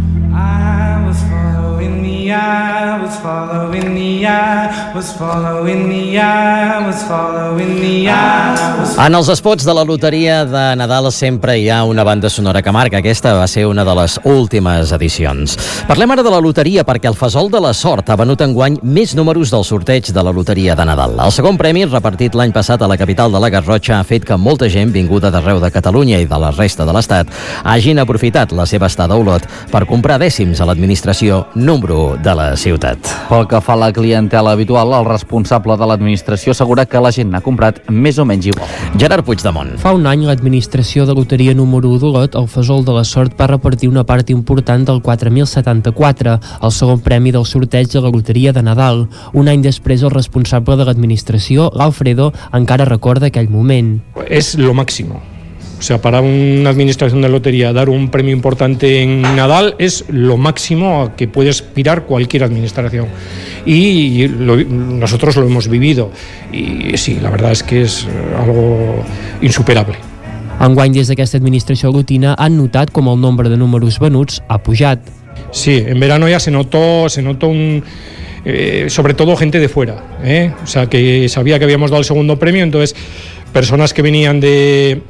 En els spots de la loteria de Nadal sempre hi ha una banda sonora que marca. Aquesta va ser una de les últimes edicions. Parlem ara de la loteria perquè el Fesol de la Sort ha venut enguany més números del sorteig de la loteria de Nadal. El segon premi, repartit l'any passat a la capital de la Garrotxa, ha fet que molta gent vinguda d'arreu de Catalunya i de la resta de l'Estat hagin aprofitat la seva estada a Olot per comprar dècims a l'administració número 1 de la ciutat. Pel que fa a la clientela habitual, el responsable de l'administració assegura que la gent n'ha comprat més o menys igual. Gerard Puigdemont. Fa un any, l'administració de loteria número 1 d'Olot, el Fesol de la Sort, va repartir una part important del 4.074, el segon premi del sorteig de la loteria de Nadal. Un any després, el responsable de l'administració, l'Alfredo, encara recorda aquell moment. Es lo máximo. O sea, para una administración de lotería dar un premio importante en Nadal es lo máximo a que puede aspirar cualquier administración. Y nosotros lo hemos vivido. Y sí, la verdad es que es algo insuperable. Enguany, des d'aquesta administració olotina, han notat com el nombre de números venuts ha pujat. Sí, en verano ya se notó un... sobre todo gente de fuera, o sea, que sabía que habíamos dado el segundo premio, entonces personas que venían de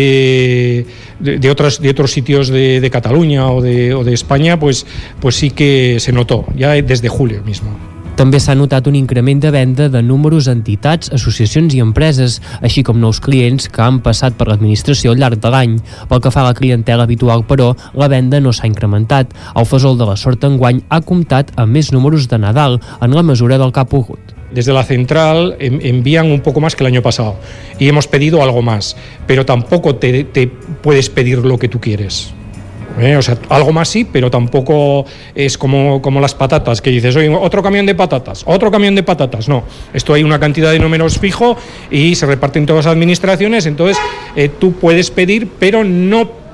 otros sitios de Cataluña o de España, pues sí que se notó, ya desde julio mismo. També s'ha notat un increment de venda de números a entitats, associacions i empreses, així com nous clients que han passat per l'administració al llarg de l'any. Pel que fa a la clientela habitual, però, la venda no s'ha incrementat. El Fesol de la Sort enguany ha comptat amb més números de Nadal, en la mesura del que ha pogut. Desde la central envían un poco más que el año pasado y hemos pedido algo más, pero tampoco te puedes pedir lo que tú quieres. O sea, algo más sí, pero tampoco es como las patatas, que dices, oye, otro camión de patatas. No, esto hay una cantidad de números fijo y se reparten todas las administraciones, entonces tú puedes pedir, pero no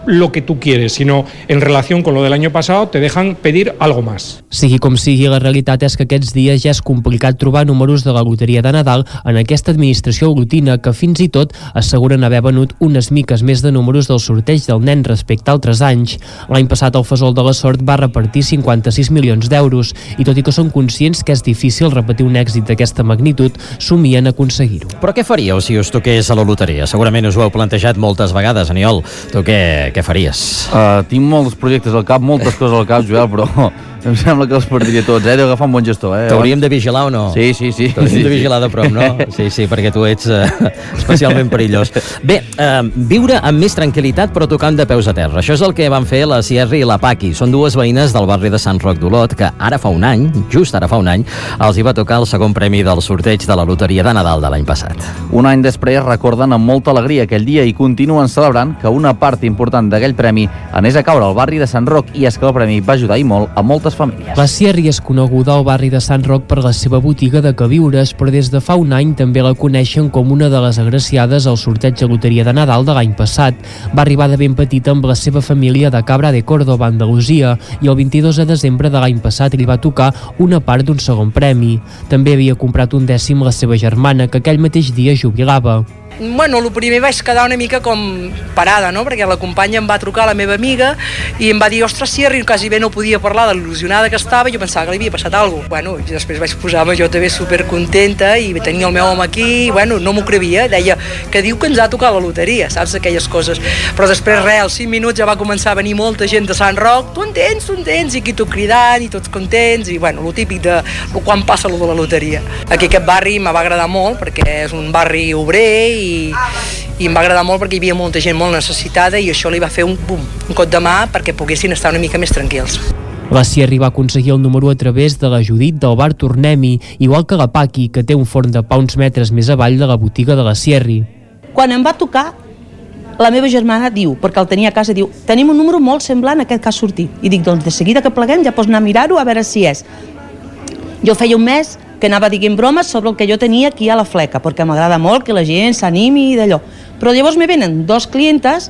lo que tú quieres, sino en relación con lo del año pasado te dejan pedir algo más. Sigui com sigui, la realitat és que aquests dies ja és complicat trobar números de la loteria de Nadal en aquesta administració olotina, que fins i tot asseguren haver venut unes miques més de números del sorteig del nen respecte a altres anys. L'any passat el Fesol de la Sort va repartir 56 milions d'euros i tot i que són conscients que és difícil repetir un èxit d'aquesta magnitud, somien aconseguir-ho. Però què faríeu si us toqués a la loteria? Segurament us ho heu plantejat moltes vegades, Aniol. Tu què faries? Tinc molts projectes al cap, moltes coses al cap, Joel, però em sembla que els perdria tots, Deu agafar un bon gestor, T'hauríem de vigilar o no? Sí. T'hauríem de vigilar de prop, no? Sí, perquè tu ets especialment perillós. Bé, viure amb més tranquil·litat però tocant de peus a terra. Això és el que van fer la Sierra i la Paqui. Són dues veïnes del barri de Sant Roc d'Olot que ara fa un any, just ara fa un any, els hi va tocar el segon premi del sorteig de la loteria de Nadal de l'any passat. Un any després recorden amb molta alegria aquell dia i continuen celebrant que una part important d'aquell premi anés a caure al barri de Sant Roc, i és que el premi va ajudar i molt a moltes famílies. La Sierra és coneguda al barri de Sant Roc per la seva botiga de queviures, però des de fa un any també la coneixen com una de les agraciades al sorteig de loteria de Nadal de l'any passat. Va arribar de ben petita amb la seva família de Cabra de Córdoba, Andalusia, i el 22 de desembre de l'any passat li va tocar una part d'un segon premi. També havia comprat un dècim la seva germana, que aquell mateix dia jubilava. Bueno, el primer vaig quedar una mica com parada, no? Perquè la companya em va trucar, la meva amiga, i em va dir, ostres, Sierra, i quasi bé no podia parlar de l'il·lusionada que estava, i jo pensava que li havia passat alguna cosa. Bueno, i després vaig posar-me jo també supercontenta, i tenia el meu home aquí, i bueno, no m'ho crevia, deia que diu que ens ha tocat la loteria, saps, aquelles coses. Però després res, als 5 minuts ja va començar a venir molta gent de Sant Roc, tu entens, i aquí tot cridant, i tots contents, i bueno, el típic de quan passa lo de la loteria. Aquí aquest barri me va agradar molt, perquè és un barri obrer, i em va agradar molt perquè hi havia molta gent molt necessitada, i això li va fer un cop de mà perquè poguessin estar una mica més tranquils. La Sierra va aconseguir el número a través de la Judit del bar Tornem-hi, igual que la Paqui, que té un forn de pa uns metres més avall de la botiga de la Sierra. Quan em va tocar, la meva germana diu, perquè el tenia a casa, diu, tenim un número molt semblant a aquest que ha sortit. I dic, doncs de seguida que pleguem ja pots anar a mirar-ho a veure si és. Jo feia un mes que anava dient bromes sobre el que jo tenia aquí a la fleca, perquè m'agrada molt que la gent s'animi i d'allò. Però llavors me venen dos clientes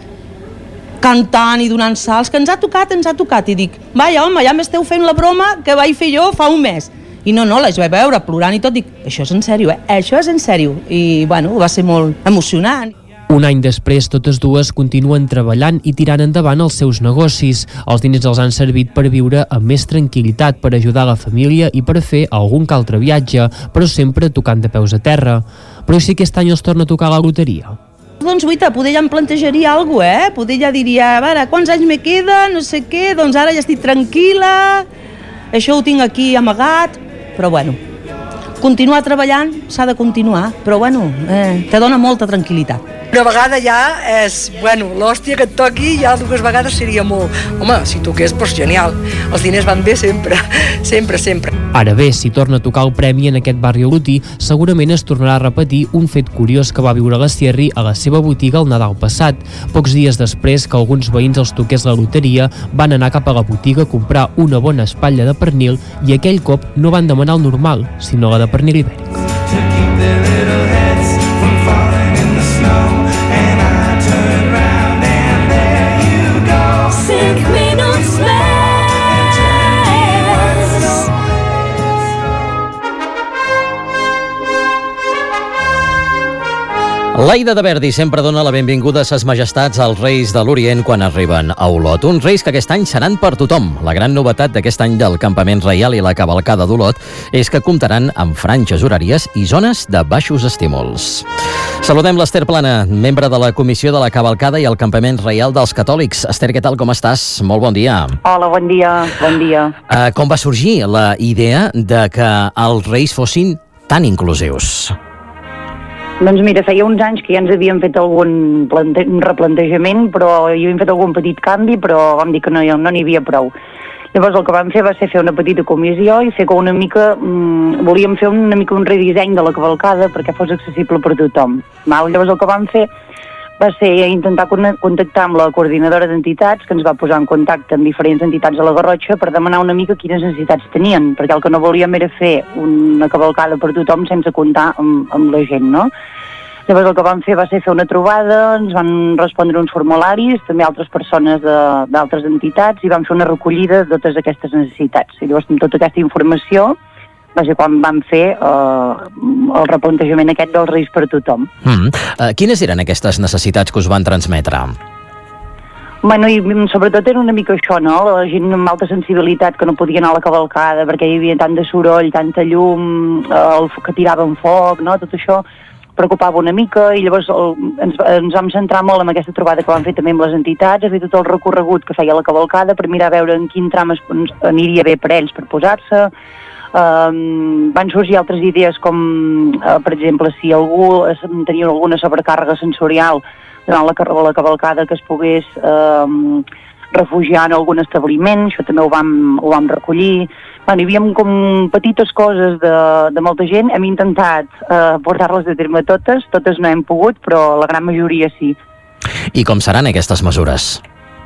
cantant i donant salts, que ens ha tocat, i dic, vaja, home, ja m'esteu fent la broma que vaig fer jo fa un mes. I no, les vaig veure plorant i tot, dic, això és en sèrio, això és en sèrio. I, bueno, va ser molt emocionant. Un any després, totes dues continuen treballant i tirant endavant els seus negocis. Els diners els han servit per viure amb més tranquil·litat, per ajudar la família i per fer algun que altre viatge, però sempre tocant de peus a terra. Però i si aquest any els torna a tocar la loteria? Doncs, guaita, poder ja em plantejaria alguna cosa, Poder ja diria, a veure, quants anys me queda, no sé què, doncs ara ja estic tranquil·la, això ho tinc aquí amagat, però bueno, continuar treballant s'ha de continuar, però bueno, te dona molta tranquil·litat. Una vegada ja és, bueno, l'hòstia que et toqui ja 2 vegades seria molt... Home, si toqués, doncs genial. Els diners van bé sempre, sempre. Ara bé, si torna a tocar el premi en aquest barri olotí, segurament es tornarà a repetir un fet curiós que va viure la Sierra a la seva botiga el Nadal passat. Pocs dies després que alguns veïns els toqués la loteria, van anar cap a la botiga a comprar una bona espatlla de pernil i aquell cop no van demanar el normal, sinó la de pernil ibèric. L'Aida de Verdi sempre dona la benvinguda a ses majestats als Reis de l'Orient quan arriben a Olot. Uns Reis que aquest any seran per tothom. La gran novetat d'aquest any del Campament Reial i la Cavalcada d'Olot és que comptaran amb franges horàries i zones de baixos estímuls. Saludem l'Ester Plana, membre de la Comissió de la Cavalcada i el Campament Reial dels Catòlics. Ester, què tal, com estàs? Molt bon dia. Hola, bon dia. Com va sorgir la idea de que els Reis fossin tan inclusius? Doncs mira, feia uns anys que ja ens havíem fet un replantejament, però hi havíem fet algun petit canvi, però vam dir que no n'hi havia prou. Llavors el que vam fer va ser fer una petita comissió i fer una mica, volíem fer una mica un redisseny de la cavalcada perquè fos accessible per tothom. Llavors el que vam fer va ser intentar contactar amb la coordinadora d'entitats, que ens va posar en contacte amb diferents entitats de la Garrotxa per demanar una mica quines necessitats tenien, perquè el que no volíem era fer una cavalcada per tothom sense comptar amb la gent, no? Llavors el que vam fer va ser fer una trobada, ens van respondre uns formularis, també altres persones d'altres entitats, i vam fer una recollida de totes aquestes necessitats. I llavors amb tota aquesta informació va ser quan vam fer el replantejament aquest dels Reis per tothom. Quines eren aquestes necessitats que us van transmetre? Bueno, i sobretot era una mica això, no? La gent amb alta sensibilitat que no podia anar a la cavalcada perquè hi havia tant de soroll, tanta llum, que tiraven foc, no? Tot això preocupava una mica, i llavors ens vam centrar molt en aquesta trobada que vam fer també amb les entitats, a fer tot el recorregut que feia la cavalcada per mirar a veure en quin tram aniria bé per ells per posar-se. Van sorgir altres idees com, per exemple, si algú tenia alguna sobrecàrrega sensorial durant la cavalcada, que es pogués refugiar en algun establiment, això també ho vam recollir. Bueno, hi havia com petites coses de molta gent, hem intentat portar-les a terme totes no hem pogut, però la gran majoria sí. I com seran aquestes mesures?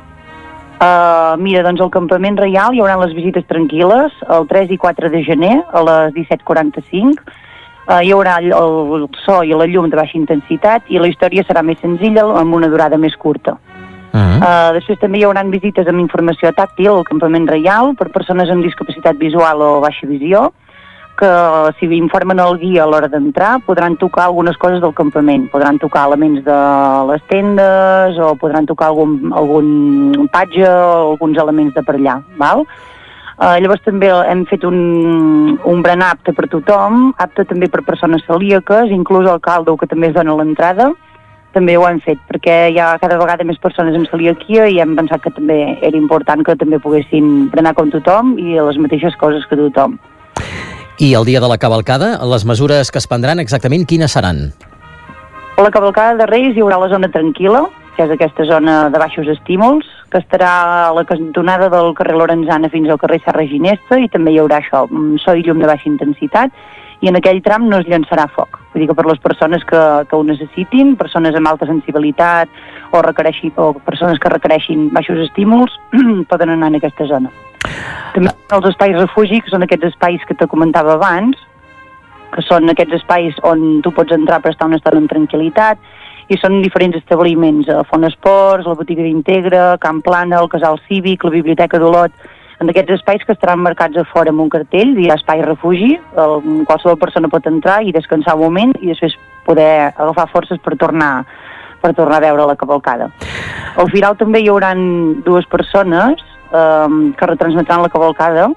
Mira, doncs al Campament Reial hi haurà les visites tranquil·les el 3 i 4 de gener a les 17:45. Hi haurà el so i la llum de baixa intensitat i la història serà més senzilla, amb una durada més curta. Després també hi haurà visites amb informació tàctil al Campament Reial per persones amb discapacitat visual o baixa visió, que si informen el guia a l'hora d'entrar podran tocar algunes coses del campament, podran tocar elements de les tendes o podran tocar algun patge o alguns elements de per allà, val? Llavors també hem fet un berenar apte per tothom, apte també per persones celíaques, inclús el caldo que també es dona a l'entrada, també ho hem fet, perquè hi ha cada vegada més persones amb celiaquia i hem pensat que també era important que també poguessin berenar com tothom i les mateixes coses que tothom. I el dia de la cavalcada, les mesures que es prendran exactament quines seran? A la cavalcada de Reis hi haurà la zona tranquil·la, que és aquesta zona de baixos estímuls, que estarà a la cantonada del carrer Lorenzana fins al carrer Serra Ginesta, i també hi haurà això, so i llum de baixa intensitat, i en aquell tram no es llançarà foc. Vull dir que per les persones que ho necessitin, persones amb alta sensibilitat o persones que requereixin baixos estímuls, poden anar en aquesta zona. També els espais refugi, que són aquests espais que te comentava abans, que són aquests espais on tu pots entrar per estar una estona amb tranquil·litat, i són diferents establiments, Font Esports, la botiga d'Integra, Camp Plana, el Casal Cívic, la Biblioteca d'Olot, en aquests espais que estaran marcats a fora amb un cartell, hi ha espai refugi, qualsevol persona pot entrar i descansar un moment i després poder agafar forces per tornar a veure la cavalcada. Al final també hi haurà dues persones que retransmetran la cavalcada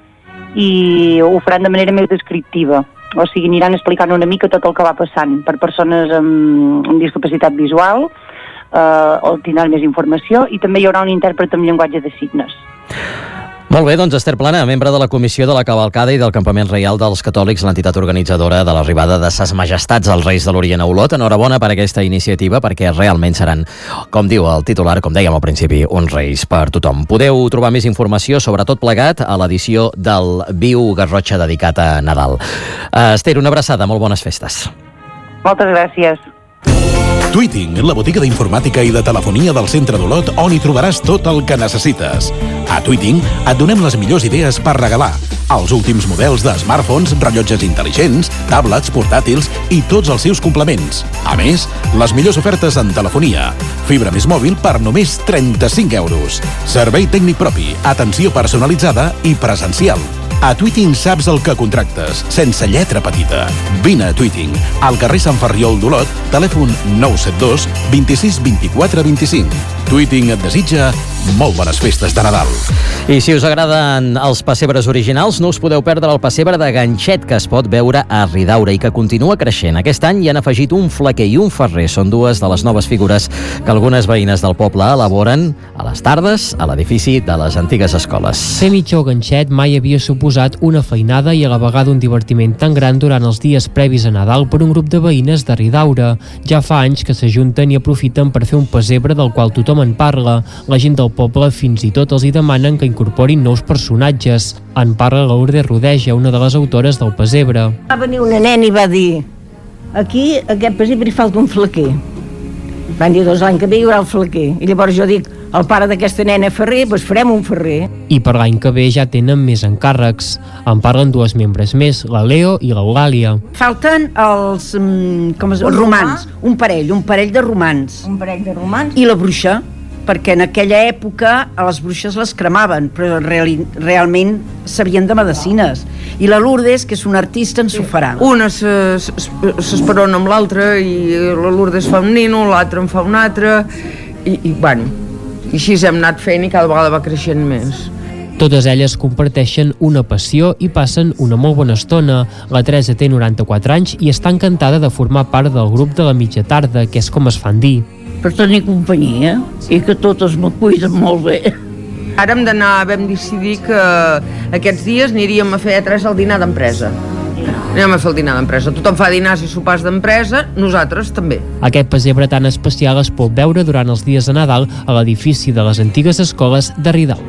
i ho faran de manera més descriptiva, o sigui, aniran explicant una mica tot el que va passant per persones amb discapacitat visual, tindran més informació, i també hi haurà un intèrpret amb llenguatge de signes. Molt bé, doncs Esther Plana, membre de la Comissió de la Cavalcada i del Campament Reial dels Catòlics, l'entitat organitzadora de l'arribada de Ses Majestats als Reis de l'Orient a Olot. Enhorabona per aquesta iniciativa, perquè realment seran, com diu el titular, com dèiem al principi, uns reis per tothom. Podeu trobar més informació sobre tot plegat a l'edició del Viu Garrotxa dedicat a Nadal. Esther, una abraçada, molt bones festes. Moltes gràcies. Tweeting, la botiga d'informàtica i de telefonia del centre d'Olot, on hi trobaràs tot el que necessites. A Tweeting et donem les millors idees per regalar. Els últims models de smartphones, rellotges intel·ligents, tablets, portàtils i tots els seus complements. A més, les millors ofertes en telefonia. Fibra més mòbil per només 35 euros. Servei tècnic propi, atenció personalitzada i presencial. A Tweeting saps el que contractes, sense lletra petita. Vine a Tweeting, al carrer Sant Ferriol d'Olot, telèfon 972 26 24 25. Tweeting et desitja molt bones festes de Nadal. I si us agraden els pessebres originals, no us podeu perdre el pessebre de ganxet, que es pot veure a Ridaura i que continua creixent. Aquest any hi han afegit un flequer i un ferrer. Són dues de les noves figures que algunes veïnes del poble elaboren a les tardes a l'edifici de les antigues escoles. Fer mitjó ganxet mai havia suposat una feinada i a la vegada un divertiment tan gran durant els dies previs a Nadal per un grup de veïnes de Ridaura. Ja fa anys que s'ajunten i aprofiten per fer un pessebre del qual tothom en parla. La gent del poble fins i tot els hi demanen que incorporin nous personatges. En parla Lourdes Rodeja, una de les autores del pessebre. Va venir una nena i va dir: aquí, a aquest pessebre, hi falta un flequer. Van dir, doncs l'any que ve hi haurà el flequer. I llavors jo dic, el pare d'aquesta nena Ferrer, doncs farem un Ferrer. I per l'any que ve ja tenen més encàrrecs. En parlen dues membres més, la Leo i l'Eulàlia. Falten els romans, un parell de romans. Un parell de romans. I la bruixa, perquè en aquella època a les bruixes les cremaven, però realment sabien de medicines. I la Lourdes, que és una artista, ens ho farà. Una s'esperona amb l'altra i la Lourdes fa un nino, l'altra en fa un altre i bueno, i així hem anat fent i cada vegada va creixent més. Totes elles comparteixen una passió i passen una molt bona estona. La Teresa té 94 anys i està encantada de formar part del grup de la mitja tarda, que és com es fan dir. Per tenir companyia i que totes me cuiden molt bé. Ara vam decidir que aquests dies aniríem a fer a 3 el dinar d'empresa. Anem a fer el dinar d'empresa. Tothom fa dinars i sopars d'empresa, nosaltres també. Aquest pessebre tan especial es pot veure durant els dies de Nadal a l'edifici de les antigues escoles de Riedal.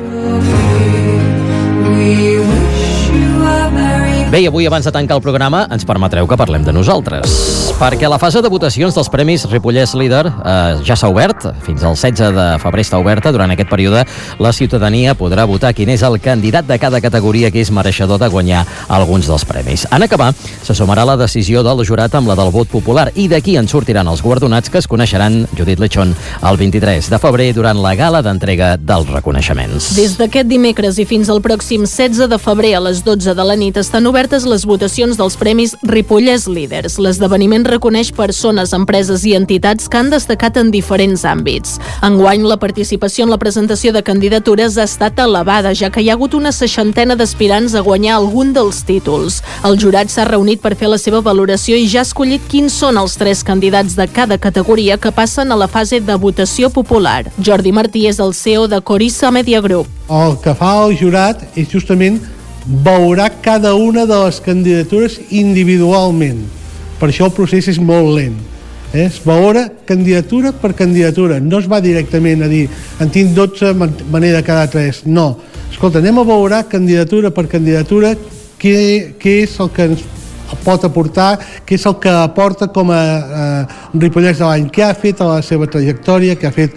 Bé, i avui, abans de tancar el programa, ens permetreu que parlem de nosaltres. Perquè la fase de votacions dels Premis Ripollès Líder ja s'ha obert. Fins al 16 de febrer està oberta. Durant aquest període, la ciutadania podrà votar quin és el candidat de cada categoria que és mereixedor de guanyar alguns dels premis. En acabar, se sumarà la decisió del jurat amb la del vot popular i d'aquí en sortiran els guardonats que es coneixeran, Judit Lechón, el 23 de febrer durant la gala d'entrega dels reconeixements. Des d'aquest dimecres i fins al pròxim 16 de febrer a les 12 de la nit estan obertes les votacions dels Premis Ripollès Líders. L'esdeveniment reconeix persones, empreses i entitats que han destacat en diferents àmbits. Enguany, la participació en la presentació de candidatures ha estat elevada, ja que hi ha hagut una 60 d'aspirants a guanyar algun dels títols. El jurat s'ha reunit per fer la seva valoració i ja ha escollit quins són els 3 candidats de cada categoria que passen a la fase de votació popular. Jordi Martí és el CEO de Corissa Media Group. El que fa el jurat és justament veurà cada una de les candidatures individualment. Per això el procés és molt lent. Es veure candidatura per candidatura. No es va directament a dir en tinc 12, me n'he de quedar 3. No. Escolta, anem a veure candidatura per candidatura què és el que ens pot aportar, què és el que aporta com a Ripollès de l'any, què ha fet a la seva trajectòria, què ha fet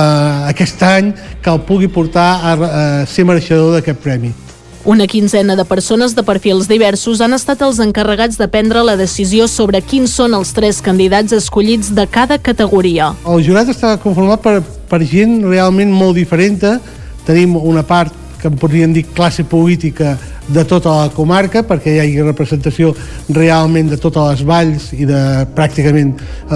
aquest any que el pugui portar a ser mereixedor d'aquest premi. Una quinzena de persones de perfils diversos han estat els encarregats de prendre la decisió sobre quins són els 3 candidats escollits de cada categoria. El jurat està conformat per gent realment molt diferent. Tenim una part que en podríem dir classe política de tota la comarca, perquè hi ha representació realment de totes les valls i de pràcticament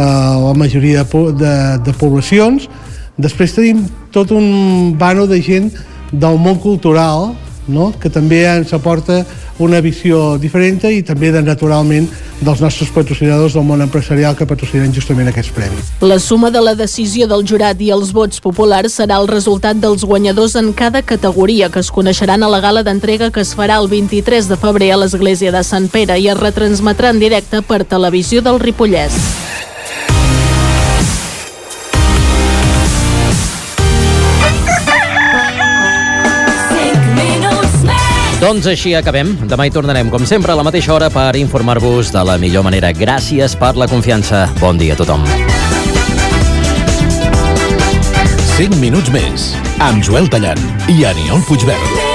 la majoria de poblacions. Després tenim tot un vano de gent del món cultural, no? Que també ens aporta una visió diferent i també naturalment dels nostres patrocinadors del món empresarial que patrocinen justament aquests premis. La suma de la decisió del jurat i els vots populars serà el resultat dels guanyadors en cada categoria, que es coneixeran a la gala d'entrega que es farà el 23 de febrer a l'església de Sant Pere i es retransmetrà en directe per Televisió del Ripollès. Doncs així acabem. Demà hi tornarem, com sempre, a la mateixa hora per informar-vos de la millor manera. Gràcies per la confiança. Bon dia a tothom. 5 minuts més, amb Joel Tallant i Aniol Puigverd.